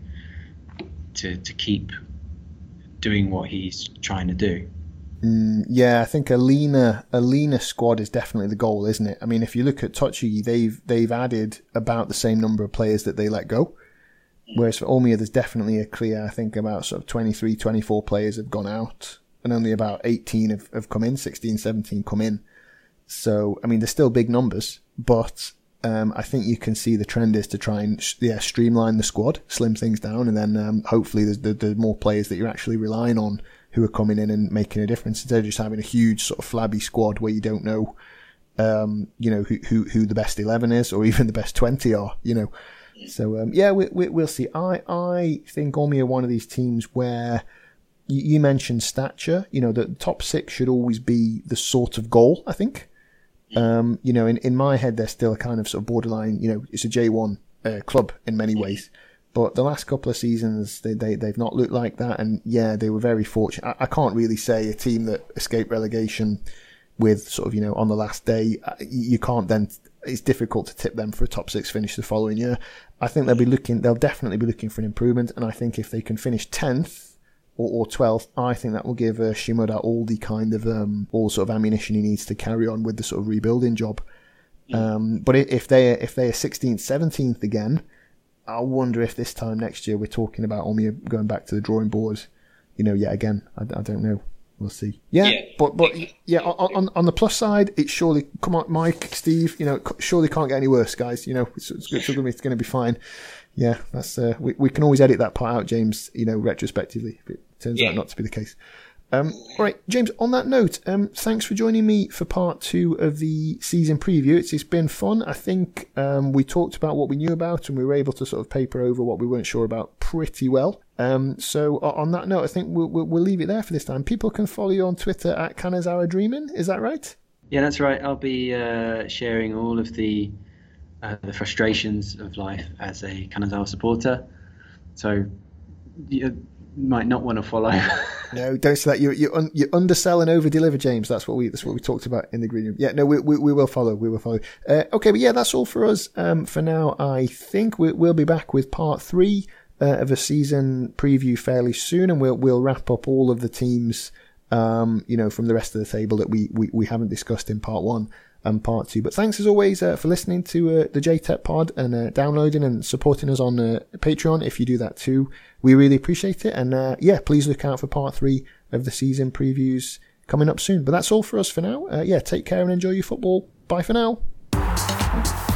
B: To, to keep doing what he's trying to do.
A: Mm, yeah, I think a leaner a leaner squad is definitely the goal, isn't it? I mean, if you look at Tochigi, they've they've added about the same number of players that they let go. Whereas for Omiya, there's definitely a clear, I think about sort of twenty-three, twenty-four players have gone out and only about eighteen have, have come in, sixteen, seventeen come in. So, I mean, they're still big numbers, but Um, I think you can see the trend is to try and yeah streamline the squad, slim things down, and then um, hopefully there's, there's more players that you're actually relying on who are coming in and making a difference instead of just having a huge sort of flabby squad where you don't know, um, you know, who, who, who the best eleven is or even the best twenty are, you know. So, um, yeah, we, we, we'll see. I, I think Ormi are one of these teams where you, you mentioned stature, you know, the top six should always be the sort of goal, I think. Um, you know, in, in my head, they're still a kind of sort of borderline, you know, it's a J one uh, club in many ways. But the last couple of seasons, they, they, they've not looked like that. And yeah, they were very fortunate. I, I can't really say a team that escaped relegation with sort of, you know, on the last day, you can't then, it's difficult to tip them for a top six finish the following year. I think they'll be looking, they'll definitely be looking for an improvement. And I think if they can finish tenth or, or twelfth, I think that will give uh, Shimoda all the kind of, um, all sort of ammunition he needs to carry on with the sort of rebuilding job. Um, but if they if they are sixteenth, seventeenth again, I wonder if this time next year we're talking about Ormi going back to the drawing board. You know, yet again, I, I don't know. We'll see. Yeah, yeah. but but yeah, on, on on the plus side, it's surely come on, Mike, Steve. You know, surely can't get any worse, guys. You know, it's, it's, it's going to be fine. Yeah, that's uh, we we can always edit that part out, James. You know, retrospectively, if it turns yeah. out not to be the case. Um, all right, James, on that note, um, thanks for joining me for part two of the season preview. It's, it's been fun. I think um, we talked about what we knew about and we were able to sort of paper over what we weren't sure about pretty well. Um, so on that note, I think we'll, we'll, we'll leave it there for this time. People can follow you on Twitter at Kanazawa Dreamin'. Is that right?
B: Yeah, that's right. I'll be uh, sharing all of the uh, the frustrations of life as a Kanazawa supporter. So you might not want to follow.
A: No, don't say that. You you un, you undersell and over deliver, James. That's what we that's what we talked about in the green room. Yeah, no, we we, we will follow. We will follow. Uh, okay, but yeah, that's all for us um, for now. I think we, we'll be back with part three uh, of a season preview fairly soon, and we'll we'll wrap up all of the teams, um, you know, from the rest of the table that we we, we haven't discussed in part one and part two. But thanks as always uh, for listening to uh, the J T E P pod and uh, downloading and supporting us on uh, Patreon. If you do that too, we really appreciate it. And uh, yeah, please look out for part three of the season previews coming up soon. But that's all for us for now. Uh, yeah, take care and enjoy your football. Bye for now.